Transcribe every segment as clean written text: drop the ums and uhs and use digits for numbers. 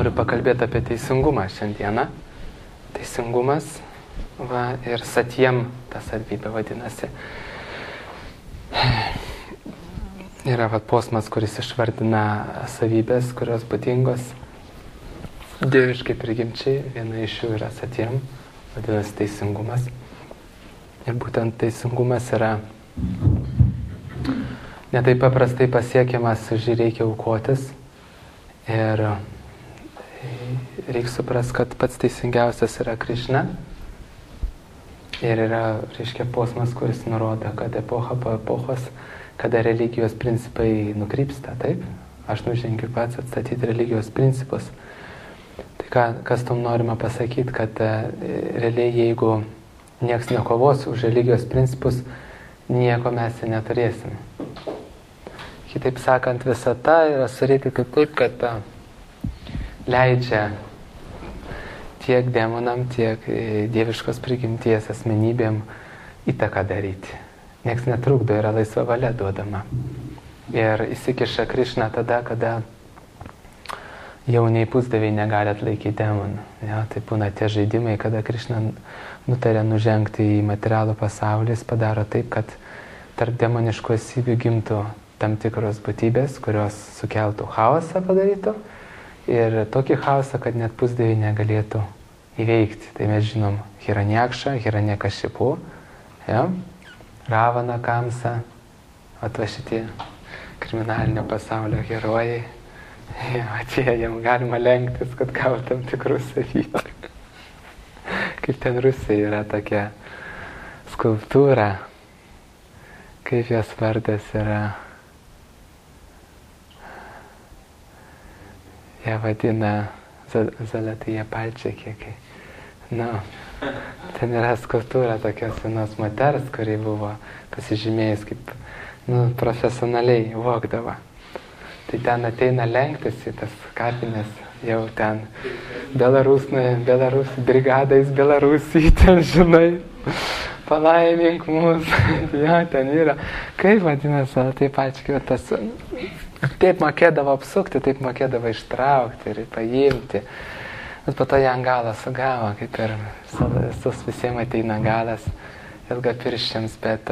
noriu pakalbėti apie teisingumą šiandieną. Teisingumas ir satiem ta savybė vadinasi. Yra posmas, kuris išvardina savybės, kurios būdingos dieviškai prigimčiai. Viena iš jų yra satiem, vadinasi teisingumas. Ir būtent teisingumas yra netaip paprastai pasiekiamas, už jį reikia aukotis. Ir reikia suprasti, kad pats teisingiausias yra Krišna. Ir yra, reiškia, posmas, kuris nurodo, kad epocha po epochos, kada religijos principai nukrypsta, taip? Aš nužengiu pats atstatyti religijos principus. Tai kas tom norima pasakyti, kad realiai jeigu nieks nekovos už religijos principus, nieko mes ir neturėsim. Kitaip sakant, visata yra surėti taip, kad leidžia tiek demonam, tiek dieviškos prigimties asmenybėm įtaką daryti. Nieks netrukdo, yra laisva valia duodama. Ir įsikiša Krišna tada, kada jau nei pusdieviai negali atlaikyti demonų. Ja, tai būna tie žaidimai, kada Krišna nutarė nužengti į materialų pasaulį, jis padaro taip, kad tarp demoniškų esybių gimtų tam tikros būtybės, kurios sukeltų chaosą padarytų. Ir tokį chaosą, kad net pusdieviai negalėtų įveikti. Tai mes žinom Hiranyakšą, Hiranyakashipu, ja? Ravana, Kamsa, va šitie kriminalinio pasaulio herojai. Ja, atėjo, jam galima lenktis, kad gautų tam tikrus savybių. Kaip ten Rusija yra tokia skulptūra, kaip jos vardas yra. Ją vadina Zalatija Palčiai. Ten yra skulptūra tokios vienos moters, kuri buvo pasižymėjus kaip profesionaliai vogdavo. Tai ten ateina lenktis į tas kapines, jau ten Belarus brigadais Belarusijai, ten žinai, palaimink mus, ja, ten yra. Kaip vadinasi, taip pačiai, tas, taip mokėdavo apsukti, taip mokėdavo ištraukti ir paimti. Bet po to ją galą sugavo, kaip ir visiems ateina galas ilgapirščiams, bet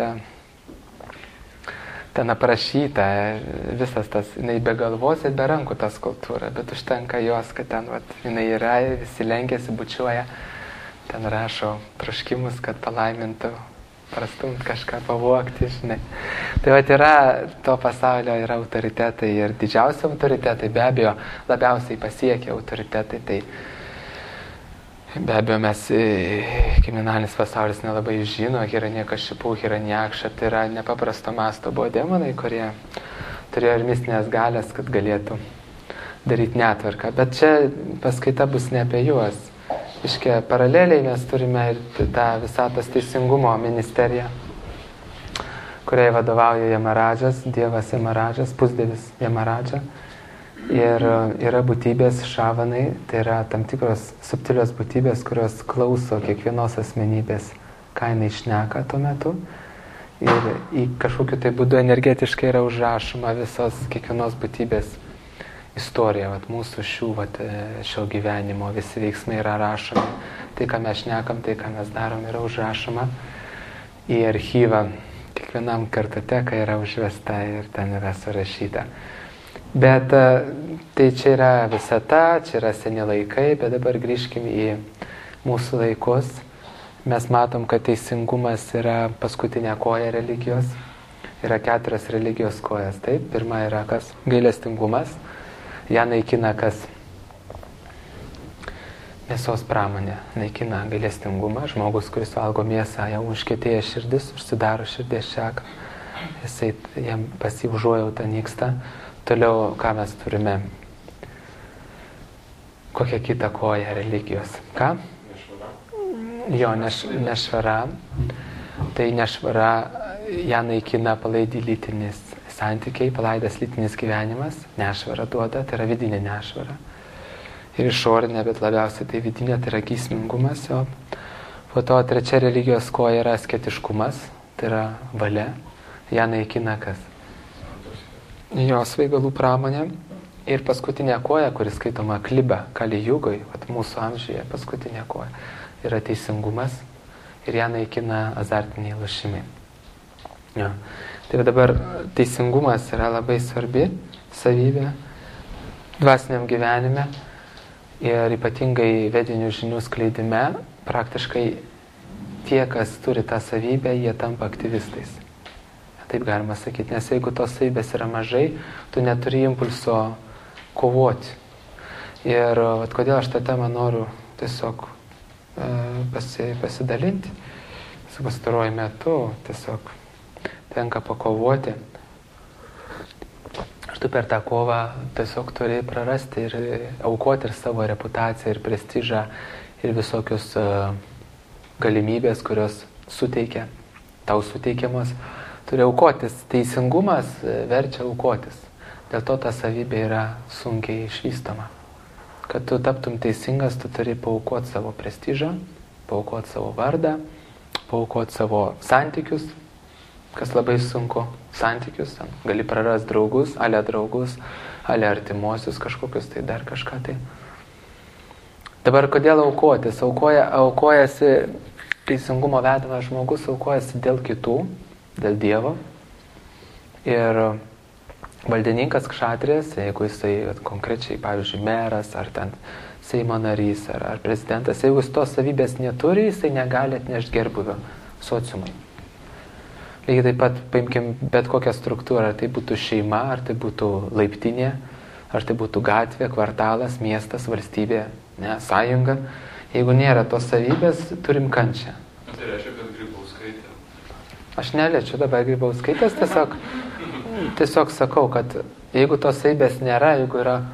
ten aprašyta visas tas, jinai be galvos ir be rankų ta skulptūra, bet užtenka jos, kad ten jinai yra, visi lenkiasi, bučiuoja, ten rašo troškimus, kad palaimintų, prastumt kažką, pavogti, žinai. Tai yra, to pasaulio yra autoritetai ir didžiausi autoritetai, be abejo, labiausiai pasiekia autoritetai, tai be abejo mes, kriminalinis pasaulis nelabai žino, Hiranyakashipu, Hiranyakša, tai yra nepaprasto masto buvo demonai, kurie turėjo ir mistinės galės, kad galėtų daryti netvarką. Bet čia paskaita bus ne apie juos. Iškia, paraleliai mes turime ir tą visatos teisingumo ministeriją, kuriai vadovauja Jamaradžas, dievas Jamaradžas, pusdievis Jamaradža. Ir yra būtybės šavanai, tai yra tam tikros subtilios būtybės, kurios klauso kiekvienos asmenybės, ką jinai šneka tuo metu. Ir į kažkokiu tai būdu energetiškai yra užrašoma visos kiekvienos būtybės istorija, mūsų šio gyvenimo, visi veiksmai yra rašomi. Tai, ką mes šnekam, tai, ką mes darom, yra užrašoma į archyvą. Kiekvienam kartoteka yra užvesta ir ten yra surašyta. Bet tai čia yra visata, čia yra seni laikai, bet dabar grįžkim į mūsų laikus. Mes matom, kad teisingumas yra paskutinė koja religijos. Yra 4 religijos kojas, taip. Pirma yra kas? Gailestingumas. Ją naikina kas? Mėsos pramonė naikina gailestingumą. Žmogus, kuris valgo mėsą, jau užkietėja širdis, užsidaro širdies čakrą. Jisai jam užuojauta nyksta. Toliau, ką mes turime? Kokią kitą koją religijos? Ką? Nešvara. Jo, nešvara. Tai nešvara ją naikina palaidi lytinis santykiai, palaidas lytinis gyvenimas. Nešvara duoda, tai yra vidinė nešvara. Ir išorinė, bet labiausiai tai vidinė, tai yra geismingumas. Jo. Po to 3 religijos koja yra asketiškumas, tai yra valia. Ją naikina kas? Jo svaigalų pramonė. Ir paskutinė koja, kuris skaitoma kliba, kali jugoj, mūsų amžiuje paskutinė koja, yra teisingumas ir ją naikina azartiniai lošimai. Ja. Tai dabar teisingumas yra labai svarbi savybė dvasiniam gyvenime ir ypatingai vedinių žinių skleidime praktiškai tie, kas turi tą savybę, jie tampa aktyvistais. Taip galima sakyti, nes jeigu tos savybės yra mažai, tu neturi impulso kovoti. Ir kodėl aš tą temą noriu tiesiog pasidalinti. Su pastaruoju metu tiesiog tenka pakovoti. Ir tu per tą kovą tiesiog turi prarasti ir aukoti ir savo reputaciją, ir prestižą, ir visokius galimybės, kurios tau suteikiamos. Turi aukotis. Teisingumas verčia aukotis. Dėl to ta savybė yra sunkiai išvystoma. Kad tu taptum teisingas, tu turi paaukoti savo prestižą, paaukoti savo vardą, paaukoti savo santykius, kas labai sunku. Santykius, gali prarasti draugus, ale artimuosius kažkokius, tai dar kažką tai. Dabar kodėl aukotis? Aukojasi teisingumo vedamas žmogus, aukojasi dėl kitų, dėl Dievo. Ir valdininkas kšatrijas, jeigu jisai konkrečiai, pavyzdžiui, meras, ar ten Seimo narys, ar prezidentas, jeigu jis tos savybės neturi, jisai negali atnešti gerbuvio sociumui. Lygiai taip pat paimkim bet kokią struktūrą, ar tai būtų šeima, ar tai būtų laiptinė, ar tai būtų gatvė, kvartalas, miestas, valstybė, sąjunga. Jeigu nėra tos savybės, turim kančią. Tai reiškia, kad Grybauskaitė. Aš neliečiu dabar Grybauskaitės, tiesiog sakau, kad jeigu tos savybės nėra, jeigu yra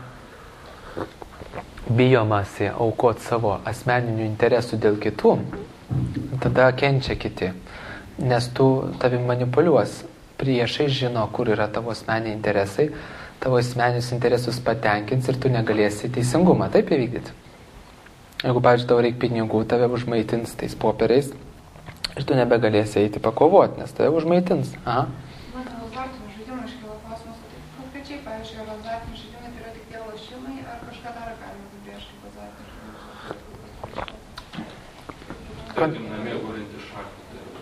bijomasi aukoti savo asmeninių interesų dėl kitų, tada kenčia kiti. Nes tavim manipuliuos. Priešai žino, kur yra tavo asmeniniai interesai, tavo asmeninius interesus patenkins ir tu negalėsi teisingumą taip įvykdyti. Jeigu, pavyzdžiui, tau reikia pinigų, tave užmaitins tais popieriais ir tu nebegalėsi eiti pakovoti, nes tave užmaitins. Aha. Man azartinių žaidimų iškilo klausimas, konkrečiai, pavyzdžiui, ar azartinių žaidimai tai yra tik tie lošimai, ar kažką dar galima apibrėžti kaip azartinių žaidimų? Tarkim, namie gulinti šachmatai arba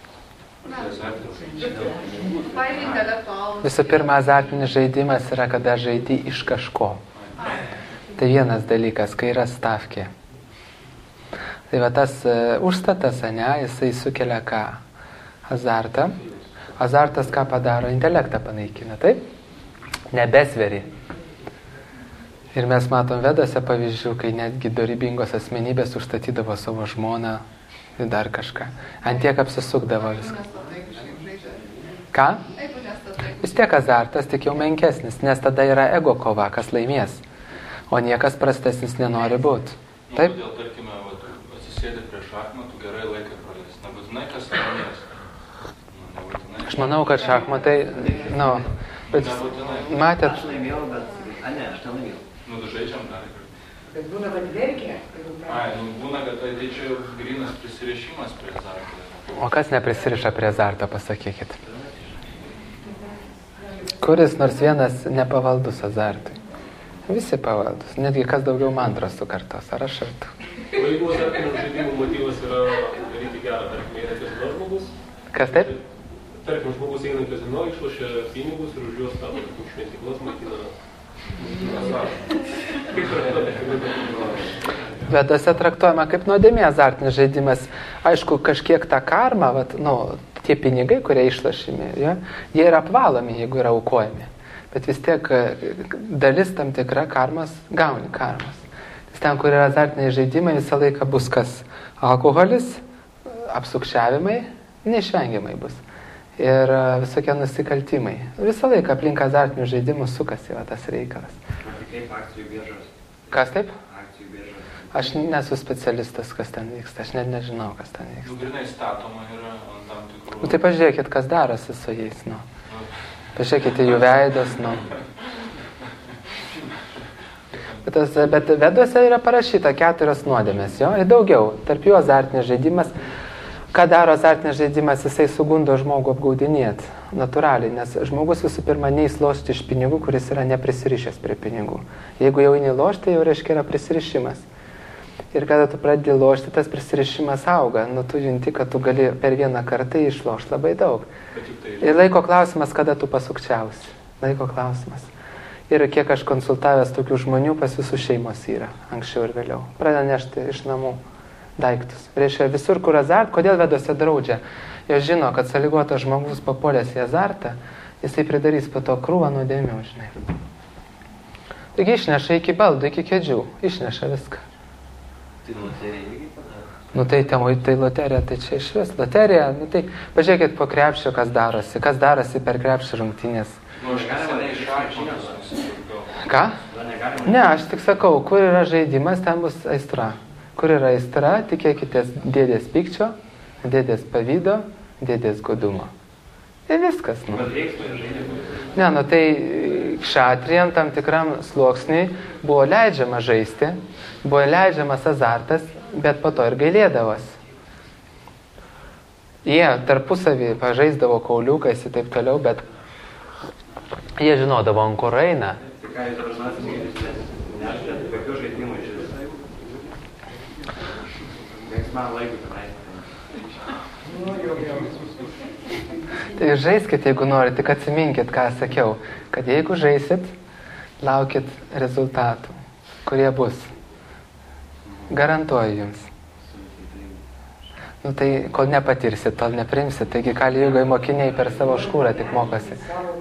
šachmatai. Visų pirma, azartinis žaidimas yra, kada žaidi iš kažko. Tai vienas dalykas, kai yra stavkė. Tai va tas užstatas, jisai sukelia ką? Azartą. Azartas ką padaro? Intelektą panaikina, taip? Nebesveri. Ir mes matom Vedose pavyzdžių, kai netgi dorybingos asmenybės užstatydavo savo žmoną ir dar kažką. Antiek apsisukdavo viską. Ką? Vis tiek azartas, tik jau menkesnis, nes tada yra ego kova, kas laimės. O niekas prastesnis nenori būti. Taip? Todėl, tarkime, atsisėdė prie šachmatų, gerai laiką praleis. Nebūtinai kas laimės. Aš manau, kad šachmatai, bet matėt... Aš laimėjau, bet... aš nelaimėjau. Žaidžiam dar. Bet būna, kad verkia. Būna, kad tai čia grynas prisirišimas prie azarto. O kas neprisiriša prie azarto, pasakykit? Kuris nors vienas nepavaldus azartui? Visi pavaldus. Netgi kas daugiau mantros sukartos. Ar aš ar tu? O jeigu azartinių žaidimų motyvas yra daryti gerą, tarkim, eina kazino žmogus? Kas taip? Tarkim, žmogus eina į kazino, išlošia pinigus ir už juos tą šventyklas maitina azartą. Kaip traktuojama? Vedose traktuojama kaip nuodėmė azartinis žaidimas. Aišku, kažkiek tą karmą, tie pinigai, kurie išlošimi, jie yra apvalomi, jeigu yra aukojami. Bet vis tiek dalis tam tikra karmas, gauni karmas. Nes ten, kur yra azartiniai žaidimai, visą laiką bus kas? Alkoholis, apsukčiavimai, neišvengiamai bus. Ir visokie nusikaltimai. Visą laiką aplink azartinių žaidimų sukasi tas reikalas. Kaip akcijų biržos? Kas taip? Akcijų biržos. Aš nesu specialistas, kas ten vyksta. Aš net nežinau, kas ten vyksta. Grinai statoma yra ant tam tikrų... Tai pažiūrėkit, kas darosi su jais, Pažiūrėkite jų veidus, Bet Vedose yra parašyta 4 nuodėmės, ir daugiau. Tarp jų azartinis žaidimas. Ką daro azartinis žaidimas, jisai sugundo žmogų apgaudinėti natūraliai, nes žmogus visų pirma neis lošti iš pinigų, kuris yra neprisirišęs prie pinigų. Jeigu jau eini lošti, tai jau reiškia yra prisirišimas. Ir kada tu pradedi lošti, tas prisirišimas auga. Nu, tu junti, kad tu gali per vieną kartą išlošti labai daug. Ir laiko klausimas, kada tu pasukčiausi. Laiko klausimas. Ir kiek aš konsultavęs tokių žmonių, pas visų šeimos yra, anksčiau ir vėliau. Pradeda nešti iš namų daiktus. Reiškia, visur, kur azart, kodėl vedose draudžia? Jos žino, kad sąlygotas žmogus papuolęs į azartą, jisai pridarys po to krūvą nuodėmių, žinai. Taigi išneša iki baldų, iki kėdžių, išneša viską. Tai loterija irgi padaro. Nu tai loterija, tai čia iš vis. Loterija, nu tai pažiūrėkit po krepšio, kas darosi per krepšio rungtynės. Nu, aš nesenai iš šachmatų nusipirkau. Ką? Ne, aš tik sakau, kur yra žaidimas, ten bus aistra. Kur yra aistra, tikėkitės dėdės pykčio, dėdės pavydo, dėdės godumo. Ir viskas. Nu. Ne, nu tai kšatrijam tam tikram sluoksniui buvo leidžiama žaisti, buvo leidžiamas azartas, bet po to ir gailėdavosi. Jie tarpusavį pažaisdavo kauliukais ir taip toliau, bet jie žinodavo, ant kur eina. Tai ką jūs dažnai nešate, kokių žaidimų iš vis? Man laikų Tai žaiskit, jeigu norit, tik atsiminkit, ką sakiau, kad jeigu žaisit, laukit rezultatų, kurie bus. Garantuoju jums. Nu tai, kol nepatirsit, tol neprimsit, taigi kali jeigu mokiniai per savo škūrą tik mokosi.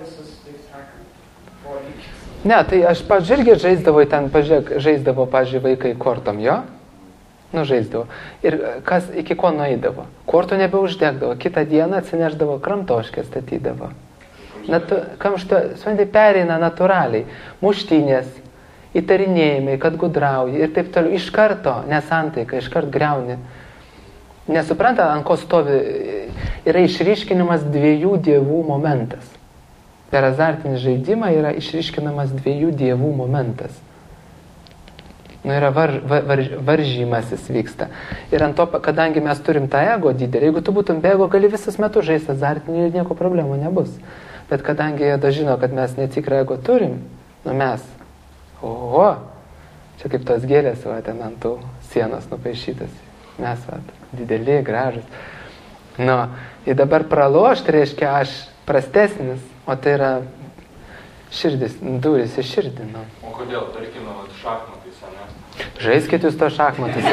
Ne, tai aš pažiūrėk žaisdavau, ten žaisdavo, vaikai kortom, jo? Nu, žaisdavo. Ir kas iki ko nueidavo? Kortų nebeuždegdavo. Kitą dieną atsineždavo kramtoškę, statydavo. Suprantate, pereina natūraliai. Muštynės, įtarinėjimai, kad gudrauji ir taip toliau. Iš karto nesantaika, iš karto griauni. Nesupranta, ant ko stovi, yra išryškinimas dviejų dievų momentas. Per azartinį žaidimą yra išryškinamas dviejų dievų momentas. Nu, yra varžymasis vyksta. Ir ant to, kadangi mes turim tą ego didelį, jeigu tu būtum be ego, gali visus metus žaisti azartinį ir nieko problemų nebus. Bet kadangi jie dažino, kad mes netikrą ego turim, nu mes, čia kaip tos gėlės, va, ten ant tų sienos nupaišytas. Mes, va, dideli, gražus. Nu, ir dabar pralošti reiškia aš prastesnis, o tai yra širdis, duris į širdį. Nu. O kodėl, tarkime, šachmatais, ne? Žaiskit jūs to šachmatus.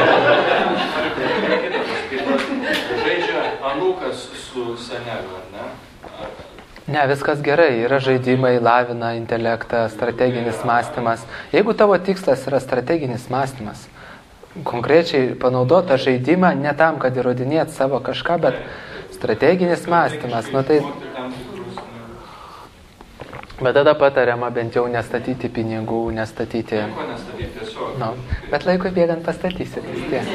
Žaidžia anūkas su seneliu, ar ne? Ne, viskas gerai. Yra žaidimai, lavina intelektą, strateginis mąstymas. Jeigu tavo tikslas yra strateginis mąstymas, konkrečiai panaudota žaidimą ne tam, kad įrodinėt savo kažką, bet strateginis mąstymas. Nu, tai... Bet tada patariama bent jau nestatyti pinigų, nestatyti... Nieko nestatyti, tiesiog. No, bet laikui bėgant pastatysit vis tiek.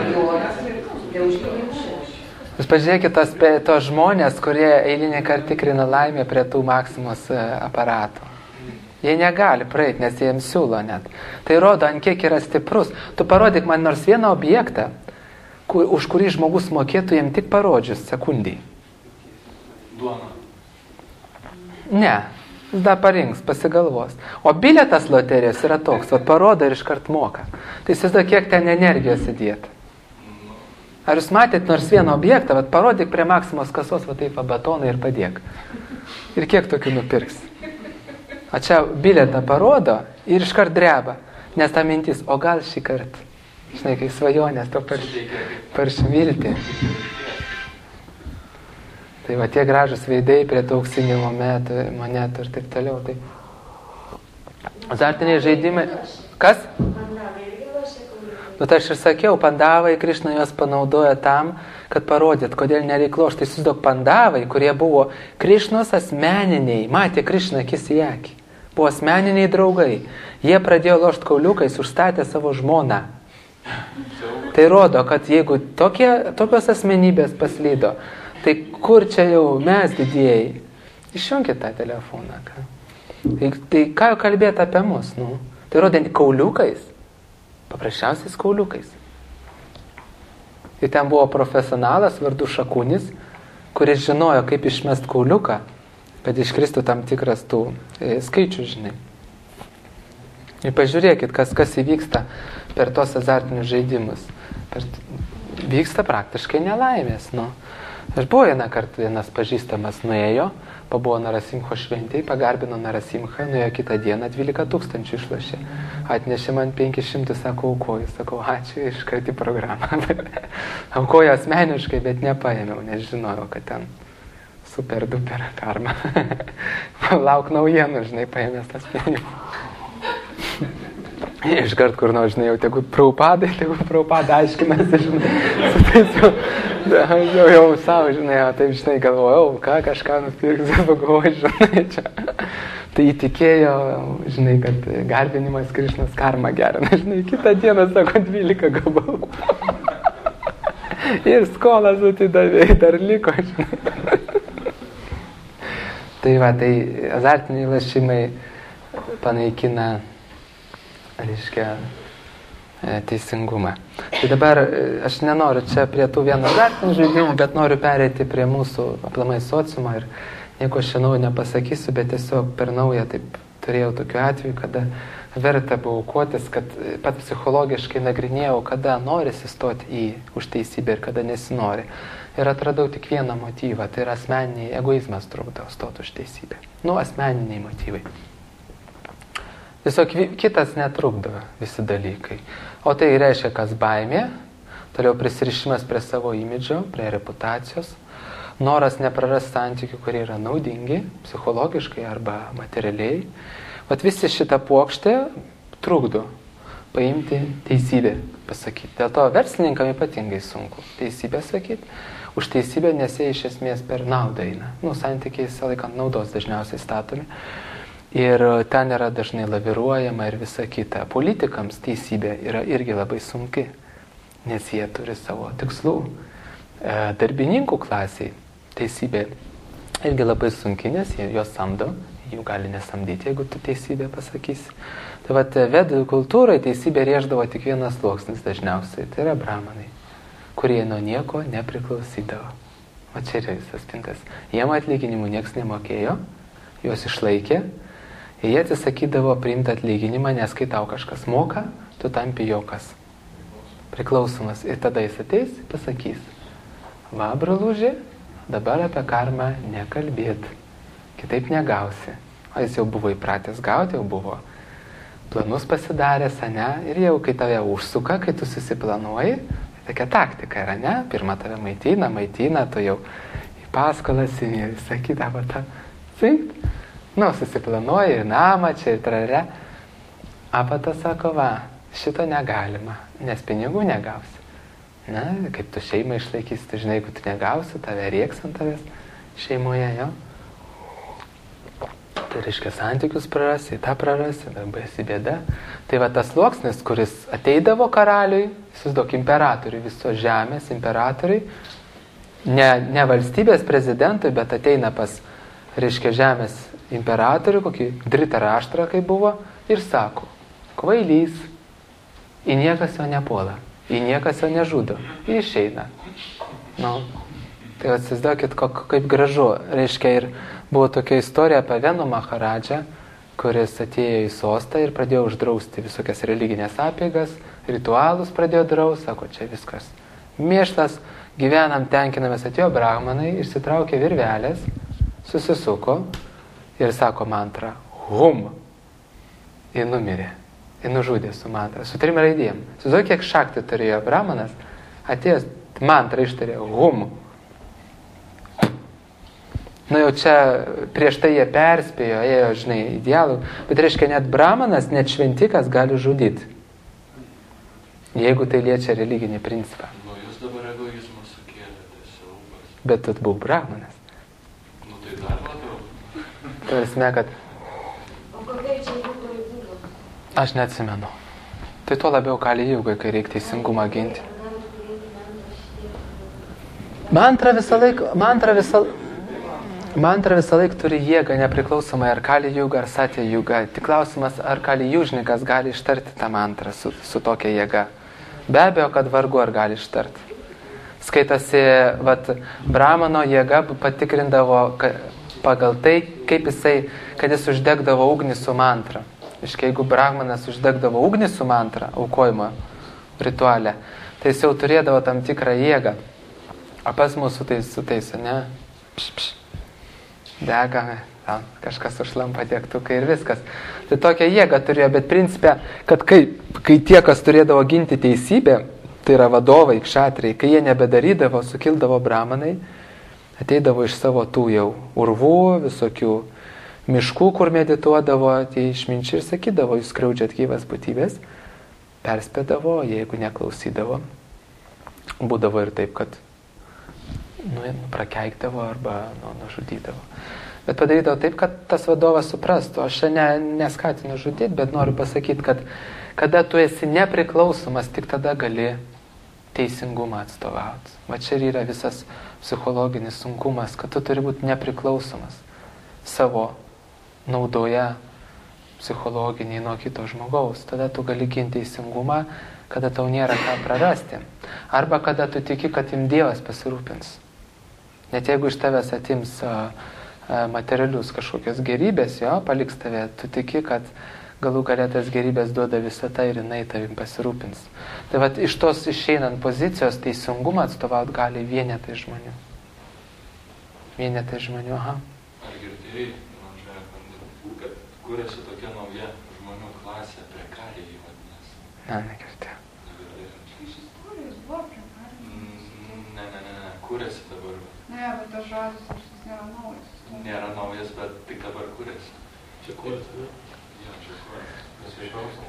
Jūs pažiūrėkite tos žmonės, kurie eilinį kartą tikrina laimę prie tų Maksimos aparatų. Jie negali praeiti, nes jie jiems siūlo net. Tai rodo, ant kiek yra stiprus. Tu parodyk man nors vieną objektą, už kurį žmogus mokėtų jam tik parodžius sekundį. Duona. Ne. Jis dar parinks, pasigalvos. O bilietas loterijos yra toks, vat parodo ir iškart moka. Tai įsivaizduok, kiek ten energijos įdėta. Ar jūs matėt nors vieną objektą, vat parodyk prie Maksimos kasos, va taip batoną ir padėk. Ir kiek tokių nupirks? O čia bilietą parodo ir iškart dreba. Nes ta mintis, o gal šį kartą. Žinai, kai svajonės to paršvilti. Tai va tie gražus veidai prie tų auksinių monetų ir taip toliau. Tai... Azartiniai žaidimai... Kas? Nu tai aš ir sakiau, pandavai Krišna juos panaudoja tam, kad parodyt, kodėl nereik lošti. Tai įsivaizduok, pandavai, kurie buvo Krišnos asmeniniai, matė Krišną akis į akį. Buvo asmeniniai draugai. Jie pradėjo lošti kauliukais, užstatė savo žmoną. Tai rodo, kad jeigu tokios asmenybės paslydo, tai kur čia jau mes didieji? Išjunkit tą telefoną. Tai ką jau kalbėti apie mus? Nu? Tai rodo kauliukais. Paprasčiausiais kauliukais. Ir ten buvo profesionalas vardu Šakunis, kuris žinojo, kaip išmest kauliuką, kad iškristų tam tikras tų skaičių, žinai. Ir pažiūrėkit, kas įvyksta per tos azartinius žaidimus. Vyksta praktiškai nelaimės. Nu. Aš buvau vieną kartą, vienas pažįstamas nuėjo, pabuvo Narasimho šventėj, pagarbino Narasimhą, nuėjo kitą dieną 12 000 išlošė. Atnešė man 500, sako, aukoju. Sakau, ačiū, iškart į programą. Aukoju asmeniškai, bet nepaėmiau, nes žinojau, kad ten super duper karma. Lauk naujienų, žinai, paėmės tas pinigus. Iškart kur nors, žinai, jau tegu Prabhupada aiškinasi, žinai, jau savo, žinai, taip, žinai, galvojau, kažką nupirks, pagalvoju, žinai, čia. Tai įtikėjo, žinai, kad garbinimas Krišnos karma gerina, žinai, kitą dieną, sako, 12 gabalų. Ir skolas atidavė, dar liko, žinai. Tai va, tai azartiniai lašimai panaikina, reiškia, teisingumą. Tai dabar aš nenoriu čia prie tų vieno azartinių žaidimų, bet noriu pereiti prie mūsų aplamai sociumo ir nieko aš naujo nepasakysiu, bet tiesiog per naują taip turėjau tokiu atveju, kada verta buvo aukotis, kad pat psichologiškai nagrinėjau, kada norisi stoti už teisybę ir kada nesinori. Ir atradau tik vieną motyvą, tai yra asmeniniai egoizmas trukdo stoti už teisybę. Asmeniniai motyvai. Tiesiog kitas netrukdo visi dalykai. O tai reiškia, kas baimė, toliau prisirišimas prie savo imidžo, prie reputacijos, noras neprarast santykių, kurie yra naudingi, psichologiškai arba materialiai. Vat visi šitą puokštę trukdo paimti teisybę pasakyti. Dėl to verslininkam ypatingai sunku teisybę sakyti. Už teisybę, nes jie iš esmės per naudą eina. Santykiai visą laiką naudos dažniausiai statomi. Ir ten yra dažnai laviruojama ir visa kita. Politikams teisybė yra irgi labai sunki, nes jie turi savo tikslų. Darbininkų klasiai teisybė irgi labai sunki, nes jie juos samdo, jų gali nesamdyti, jeigu tu teisybę pasakysi. Tai vat vedų kultūrai teisybė rėždavo tik vienas sluoksnis dažniausiai, tai yra brahmanai, kurie nuo nieko nepriklausydavo. O čia yra visas pintas. Jiem atlyginimų nieks nemokėjo, juos išlaikė. Ir jie atsisakydavo priimti atlyginimą, nes kai tau kažkas moka, tu tampi jokas. Priklausomas. Ir tada jis ateis ir pasakys, va, broluži, dabar apie karmą nekalbėt. Kitaip negausi. O jis jau buvo įpratęs gauti, jau buvo planus pasidaręs, ne? Ir jau kai tave užsuka, kai tu susiplanuoji, tokia taktika yra, ne? Pirma tave maitina, tu jau į paskolas, ir visą kitą, va tą cinkt. Susiplanuoji ir namą čia ir trare. Apata sako, va, šito negalima, nes pinigų negausi. Na, kaip tu šeimą išlaikysi, tu žinai, jeigu tu negausi, tave rieks ant tavęs šeimoje, jo. Tai reiškia, santykius prarasi, tą prarasi, baisi bėda. Tai va tas sluoksnis, kuris ateidavo karaliui, įsivaizduok, imperatoriui, visos žemės imperatoriui, ne valstybės prezidentui, bet ateina pas, reiškia, žemės imperatorių, kokį Dhritarashtrą, kai buvo, ir sako, kvailys, į niekas jo nepuola, į niekas jo nežudo, ir išeina. Tai atsisdokit, kaip gražu, reiškia, ir buvo tokia istorija apie Venu Maharadžą, kuris atėjo į sostą ir pradėjo uždrausti visokias religinės apeigas, ritualus pradėjo drausti, sako, čia viskas mėšlas, gyvenam, tenkinamės, atėjo brahmanai, išsitraukė virvelės, susisuko, ir sako mantrą, hum. Ir numirė. Ir nužudė su mantra. Su 3 raidėm. Sužinau, kiek šakti turėjo brahmanas, atėjęs mantrą ištarė, hum. Jau čia prieš tai jie perspėjo, ėjo, žinai, idealų. Bet reiškia, net brahmanas, net šventikas gali žudyti. Jeigu tai liečia religinį principą. Jūs dabar egoizmą sukėlėte, siaubas. Bet tu buvai brahmanas. Tai dar labiau. Prasme, kad... O kokia čia būtų buvo? Aš neatsimenu. Tai tuo labiau kali jūgai, kai reikia teisingumą ginti. Mantra visą laiką turi jėgą, nepriklausomai ar kali jūga, ar satya jūga. Tik klausimas, ar kali jūžnikas gali ištarti tą mantrą su tokia jėga. Be abejo, kad vargu ar gali ištarti. Skaitasi, vat, Brahmano jėga patikrindavo pagal tai, kaip kad jis uždegdavo ugnį su mantra. Iškai, jeigu Brahmanas uždegdavo ugnį su mantra, aukojimo rituale, tai jis jau turėdavo tam tikrą jėgą. O pas mūsų sutaisa, ne? Dega, kažkas užlampa degtukai ir viskas. Tai tokią jėgą turėjo, bet principė, kad kai tie, kas turėdavo ginti teisybę, tai yra vadovai, kšatriai, kai jie nebedarydavo, sukildavo brahmanai, ateidavo iš savo tų jau urvų, visokių miškų, kur medituodavo, tie išminčiai ir sakydavo, jūs skriaudžiat gyvas būtybės, perspėdavo, jeigu neklausydavo. Būdavo ir taip, kad prakeikdavo arba nužudydavo. Bet padarydavo taip, kad tas vadovas suprastų. Aš neskatinu žudyti, bet noriu pasakyti, kad kada tu esi nepriklausomas, tik tada gali teisingumą atstovauti. Va čia yra visas psichologinis sunkumas, kad tu turi būti nepriklausomas savo naudoje psichologiniai nuo kito žmogaus. Tada tu gali ginti teisingumą, kada tau nėra ką prarasti. Arba kada tu tiki, kad jums Dievas pasirūpins. Net jeigu iš tavęs atims materialius kažkokios gerybės, jo, paliks tave, tu tiki, kad galų galę tas gerybės duoda visata ir jinai tavim pasirūpins. Tai vat iš tos išeinant pozicijos teisingumą atstovaut gali vienetai žmonių. Vienetai žmonių, aha. Ar girdėjai, man žiūrėjau, kad kūrėsi tokia nauja žmonių klasė, prekariai jį vadinasi? Negirdėjau. Iš istorijos buvo prekariai. Ne, kūrėsi dabar. Ne, bet tas žodis šis nėra naujas. Nėra naujas, bet tik dabar kūrėsi. Čia kūrėsi, ne? Jo, čia kūrėsi.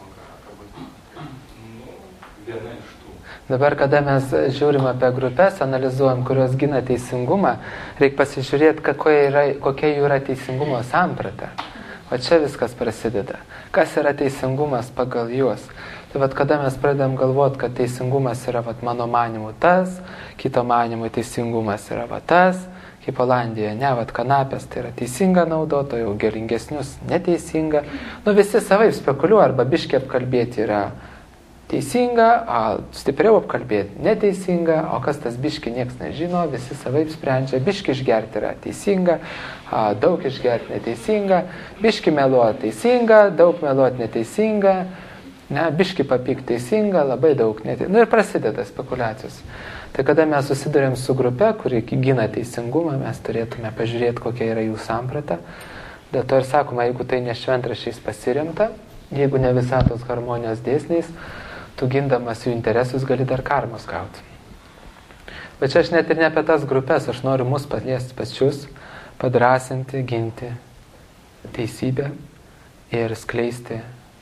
Viena iš tų. Dabar, kada mes žiūrim apie grupės, analizuojam, kurios gina teisingumą, reikia pasižiūrėti, kokia jų yra teisingumo samprata. O čia viskas prasideda. Kas yra teisingumas pagal juos? Tai vat, kada mes pradedam galvoti, kad teisingumas yra vat, mano manimu tas, kito manimu teisingumas yra vat, tas, kaip Olandijoje, ne, vat, kanapės tai yra teisinga naudota, jau gelingesnius neteisinga. Visi savaip spekuliuoja, arba biškiai apkalbėti yra teisinga, stipriau apkalbėti neteisinga, o kas tas biški nieks nežino, visi savaip sprendžia, biški išgerti yra teisinga, daug išgerti neteisinga, biški meluoti teisinga, daug meluoti neteisinga, ne, biški papykti teisinga, labai daug neteisinga. Ir prasideda spekulacijos. Tai kada mes susidurėm su grupe, kuri gina teisingumą, mes turėtume pažiūrėti, kokia yra jų samprata. Dėl to ir sakoma, jeigu tai ne šventraščiais pasiremta, jeigu ne visatos harmonijos dėsniais, tu gindamas jų interesus gali dar karmos gauti. Bet čia aš net ir ne apie tas grupės, aš noriu mus paliesti pačius, padrasinti, ginti teisybę ir skleisti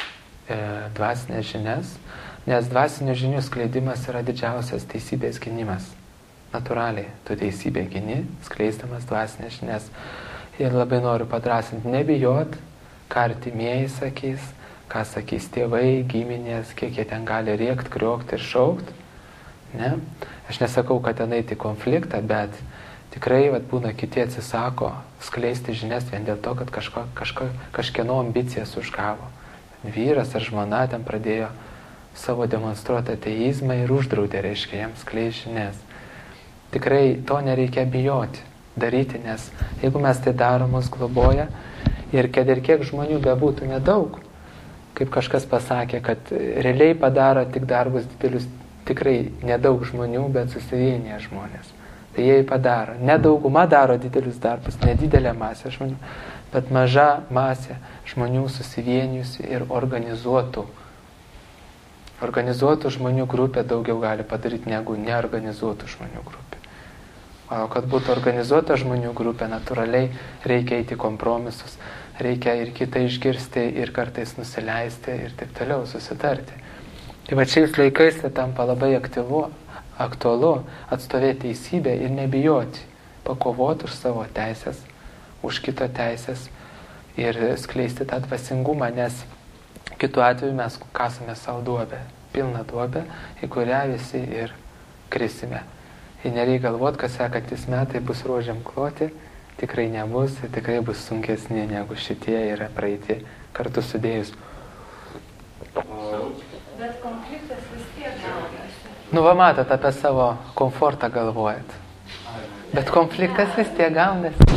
dvasinės žinias, nes dvasinių žinių skleidimas yra didžiausias teisybės gynimas. Natūraliai, tu teisybę gini, skleisdamas dvasinės žinias. Ir labai noriu padrasinti, nebijot, ką artimieji sakys, ką sakys tėvai, giminės, kiek jie ten gali rėkti, kriokti ir šaukti. Ne? Aš nesakau, kad ten eiti konfliktą, bet tikrai būna kiti atsisako skleisti žinias vien dėl to, kad kažkieno ambicijas užgavo. Vyras ar žmona ten pradėjo savo demonstruoti ateizmą ir uždraudė, reiškia, jiems skleisti žinias. Tikrai to nereikia bijoti daryti, nes jeigu mes tai darom, mus globoja ir kad ir kiek žmonių bebūtų nedaug, kaip kažkas pasakė, kad realiai padaro tik darbus didelius, tikrai nedaug žmonių, bet susivienyje žmonės. Tai jie padaro. Nedauguma daro didelius darbus, nedidelė masė žmonių, bet maža masė žmonių susivienijusi ir organizuotų. Organizuotų žmonių grupė daugiau gali padaryti negu neorganizuotų žmonių grupė. O kad būtų organizuota žmonių grupė, natūraliai reikia eiti kompromisus, reikia ir kitą išgirsti, ir kartais nusileisti, ir taip toliau susitarti. Tai va šiais laikais tai tampa labai aktualu atstovėti teisybę ir nebijoti, pakovoti už savo teisės, už kito teisės ir skleisti tą dvasingumą, nes kitu atveju mes kasame savo duobę, pilną duobę, į kurią visi ir krisime. Ir nereikia galvoti, kad sekantis metai bus rožėm kloti, tikrai nebus ir tikrai bus sunkesni negu šitie yra praeiti kartu sudėjus. Bet konfliktas vis tiek gaunasi. Nu, va matot, apie savo komfortą galvojat. Bet konfliktas vis tiek gaunasi.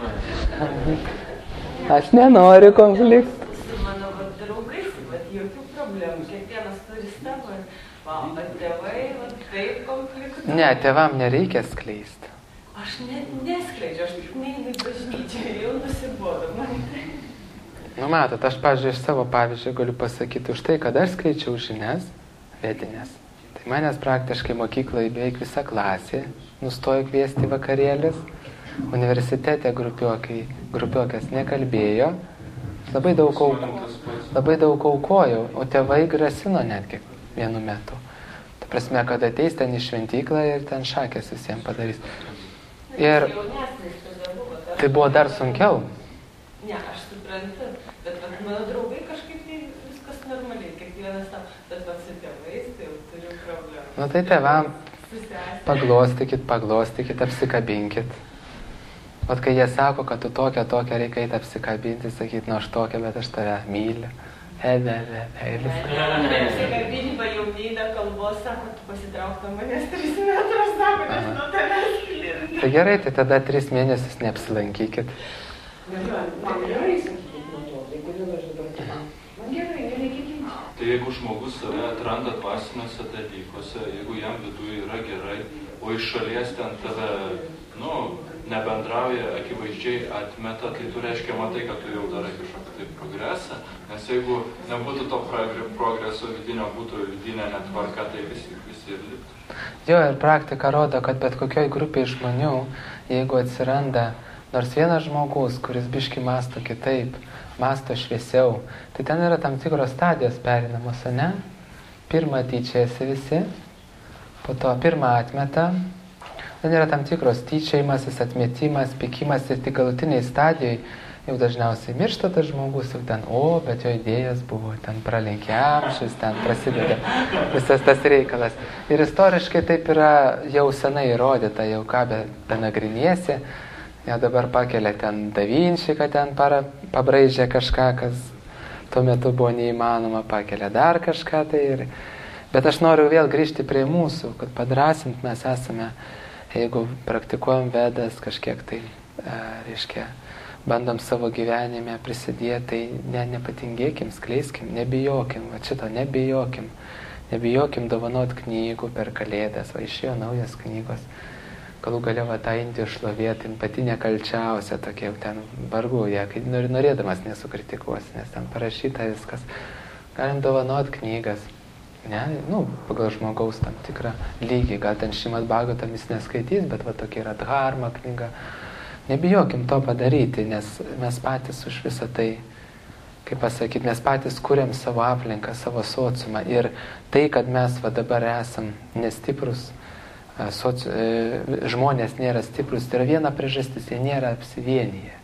Aš nenoriu konfliktų. Su mano draugais, bet jokių problemų. Kiekvienas turi savo. Bet tėvai, taip konfliktų. Ne, tėvam nereikia skleisti. Aš neskleidžiu, aš neinu į bažnyčią, jau nusibodu man. Nu, matot, aš, pavyzdžiui, iš savo pavyzdžio galiu pasakyti už tai, kad aš skaičiau žinias vedinės. Tai manęs praktiškai mokykloje beveik visa klasė nustojo kviesti vakarėlis. Universitete grupiokės nekalbėjo. Labai daug aukojau, o tėvai grasino netgi vienu metu. Ta prasme, kad ateis ten į šventyklą ir ten šakės visiems padarys. Ir tai buvo dar sunkiau. Ne, aš suprantu, bet mano draugai kažkaip tai viskas normaliai, kiekvienas tam, bet su tėvais tai jau turiu problemą. Nu tai tėvam paglostykit, apsikabinkit. Vat kai jie sako, kad tu tokia reikia eiti apsikabinti, sakyti, nu aš tokia, bet aš tave myliu. Apsikabinimą jaunybę kalbos, sako, tu pasitrauk nuo manęs 3 metrus, sako, nes nuo tavęs klinda. Tai gerai, tai tada 3 mėnesius neapsilankykit. Man gerai sakykit nuo to, tai kodėl aš dabar man gerai, nereikia ginti. Tai jeigu žmogus save atranda dvasiniuose dalykuose, jeigu jam viduje yra gerai, o iš šalies ten tave, nebendrauja, akivaizdžiai atmeta, tai tu reiškia matai, kad tu jau darai kažkokį tai progresą, nes jeigu nebūtų to progreso vidinio, būtų vidinė netvarka, tai visi ir liptų. Jo, ir praktika rodo, kad bet kokioj grupiai žmonių, jeigu atsiranda nors vienas žmogus, kuris biški mąsto kitaip, mąsto šviesiau, tai ten yra tam tikros stadijos perinamos, ne? Pirmą tyčiasi visi, po to pirmą atmeta, ten yra tam tikros tyčiajimasis, atmetimas, pykimas ir tik galutiniai stadijai jau dažniausiai miršta tas žmogus, jau ten, bet jo idėjas buvo, ten pralenkė amžius, ten prasideda visas tas reikalas. Ir istoriškai taip yra jau senai įrodyta, jau ką benagrinėsi, jau dabar pakelia ten Da Vinci, kad ten pabraižė kažką, kas tuo metu buvo neįmanoma, pakelia dar kažką tai. Bet aš noriu vėl grįžti prie mūsų, kad padrasint mes esame, jeigu praktikuojam vedas kažkiek tai, reiškia, bandom savo gyvenime prisidėti, tai nepatingėkim, skleiskim, nebijokim, nebijokim dovanot knygų per Kalėdas, va išėjo naujas knygos, galų galia va ta Indijos šlovė, tai pati nekalčiausia, tokia ten vargu, kai norėdamas nesukritikuosi, nes ten parašyta viskas, galim dovanot knygas. Ne, pagal žmogaus tam tikrą lygį, gal ten Šrimad Bhagavatam jis neskaitys, bet va tokia yra Dharma knyga. Nebijokim to padaryti, nes mes patys už visą tai, kaip pasakyti, mes patys kuriam savo aplinką, savo sociumą. Ir tai, kad mes va dabar esam nestiprus, žmonės nėra stiprus, tai yra viena priežastis, jie nėra apsivienyje.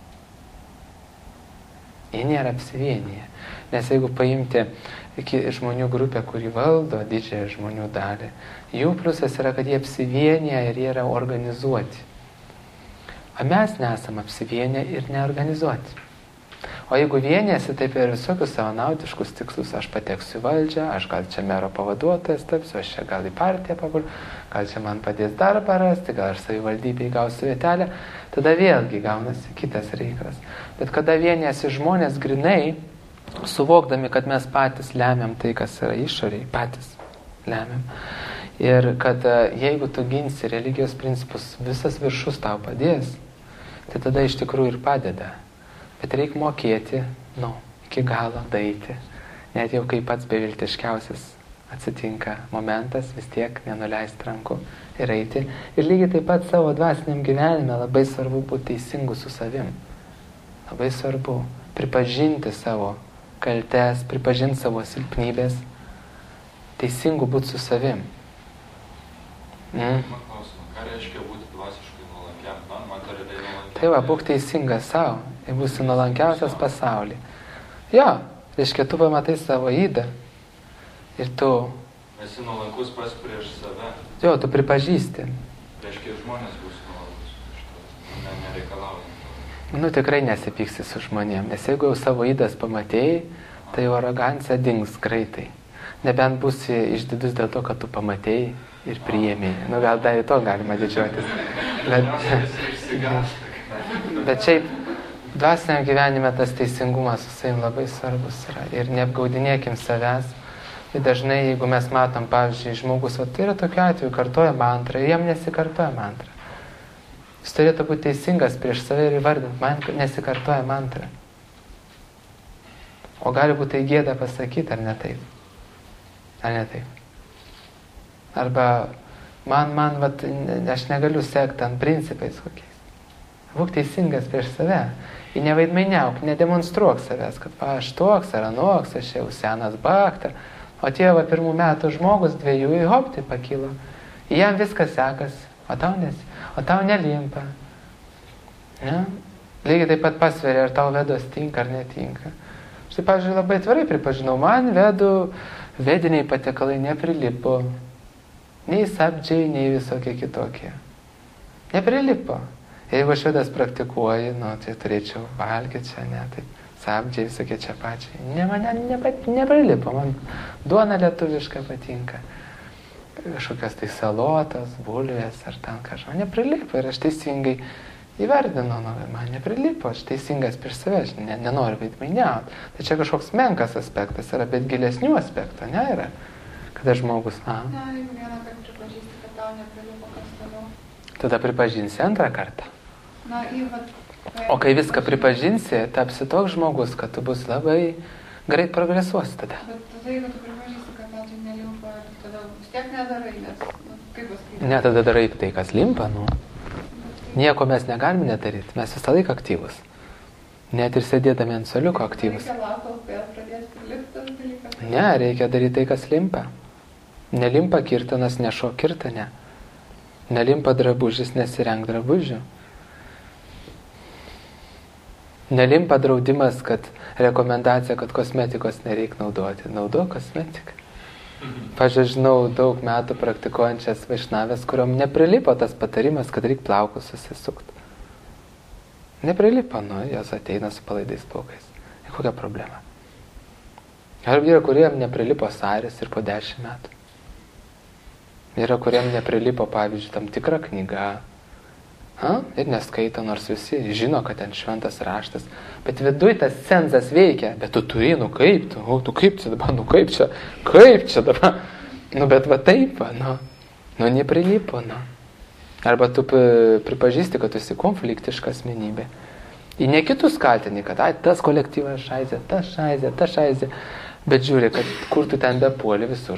Nes jeigu paimti žmonių grupę, kuri valdo didžiąją žmonių dalį, jų pliusas yra, kad jie apsivienyje ir jie yra organizuoti. O mes nesam apsivienyje ir neorganizuoti. O jeigu vienėsi, taip ir visokius savanautiškus tikslus, aš pateksiu į valdžią, aš gal čia mero pavaduotojas tapsiu, aš čia gal į partiją papul, gal čia man padės darbą rasti, gal aš savivaldybėj gausiu vietelę, tada vėlgi gaunasi kitas reikalas. Bet kada vienėsi žmonės grinai, suvokdami, kad mes patys lemiam tai, kas yra išoriai, patys lemiam. Ir kad jeigu tu ginsi religijos principus, visas viršus tau padės, tai tada iš tikrųjų ir padeda. Bet reikia mokėti, iki galo daeiti. Net jau kai pats beviltiškiausias atsitinka momentas, vis tiek nenuleisti rankų ir eiti. Ir lygiai taip pat savo dvasiniam gyvenime labai svarbu būti teisingu su savim. Labai svarbu pripažinti savo kaltes, pripažinti savo silpnybės, teisingu būti su savim. Ką reiškia būti dvasiškai nuolankiam, materialiai nuolankiam? Tai va, būk teisingas savo, ir būsi nuolankiausias pasaulyje. Jo, reiškia, tu pamatai savo ydą ir tu... Esi nuolankus pas prieš save. Jo, tu pripažįsti. Reiškia, žmonės bus nuolankus prieš to, nereikalaujant. Tikrai nesipyksi su žmonėm, nes jeigu jau savo ydas pamatėjai, tai arogancija dings greitai. Nebent būsi išdidus dėl to, kad tu pamatėjai ir priėmėjai. Nu, gal dar į to galima didžiuotis. Bet šiaip, dvasiniam gyvenime tas teisingumas su savim labai svarbus yra. Ir neapgaudinėkim savęs. Ir dažnai, jeigu mes matom, pavyzdžiui, žmogus, o tai yra tokiu atveju, kartoja mantrą, ir jam nesikartoja mantrą. Jis turėtų būti teisingas prieš save ir įvardinti, man nesikartoja mantrą. O gali būti tai gėda pasakyti, ar ne taip? Ar ne taip? Arba vat, aš negaliu sekti ant principais kokiais. Būk teisingas prieš save. Ir nevaidmainiauk, nedemonstruok savęs, kad aš toks ar anoks, aš jau senas bakta. O tie 1 metų žmogus 2 į hopti pakilo. Jam viskas sekasi, o tau nelimpa. Ne? Lygiai taip pat pasveria, ar tau vedos tinka ar netinka. Štai, pavyzdžiui, labai atvirai pripažinau, man vediniai patiekalai neprilipo. Nei sabdžiai, nei visokie kitokie. Neprilipo. Jeigu aš vedas praktikuoju, tai turėčiau valgyti čia, ne, taip. Sabdžiai visokie čia pačiai. Man neprilipo, man duona lietuviška patinka. Kažkokios tai salotos, bulvės ar ten kažko. Man neprilipo ir aš teisingai įvardinu, man neprilipo, aš teisingas prieš save, aš nenoriu veidmainiauti. Tai čia kažkoks menkas aspektas yra, bet gilesnių aspektų, ne, yra. Kada žmogus, Na, jeigu vieną kartą pripažįsti, kad tau neprilipo, kas toliau. Tada pripažinsi antrą kartą. Na, O kai viską pripažinsi, tapsi toks žmogus, kad tu bus labai greit progresuosi tada. Bet tada, jeigu tu pripažįsti, kad tau tai nelimpa, tada vis tiek nedarai, nes, kaip pasakyti? Ne, tada darai tai, kas limpa, Nieko mes negalime nedaryti, mes visą laiką aktyvus. Net ir sėdėdami ant soliuko aktyvus. Reikia laukti, vėl pradės prilipti tas dalykas? Ne, reikia daryti tai, kas limpa. Nelimpa kirtanas, nešok kirtane. Nelimpa drabužis, nesirenk drabužių. Nelimpa draudimas, kad rekomendacija, kad kosmetikos nereik naudoti. Naudok kosmetiką. Pavyzdžiui, žinau daug metų praktikuojančias vaišnavės, kuriom neprilipo tas patarimas, kad reik plaukus susisukti. Neprilipo, jos ateina su palaidais plaukais. Ir kokia problema? Ar yra, kuriem neprilipo saris ir po 10 metų. Yra, kuriem neprilipo, pavyzdžiui, tam tikra knyga. Ir neskaito, nors visi žino, kad ten šventas raštas. Bet viduj tas sensas veikia. Bet tu turi, kaip čia dabar, kaip čia dabar. Bet va taip, neprilipo, Arba tu pripažįsti, kad tu esi konfliktiška asmenybė. Ir ne kitus kaltini, kad tas kolektyvas šaizė, tas šaizė. Bet žiūri, kad kur tu ten bepuoli, visur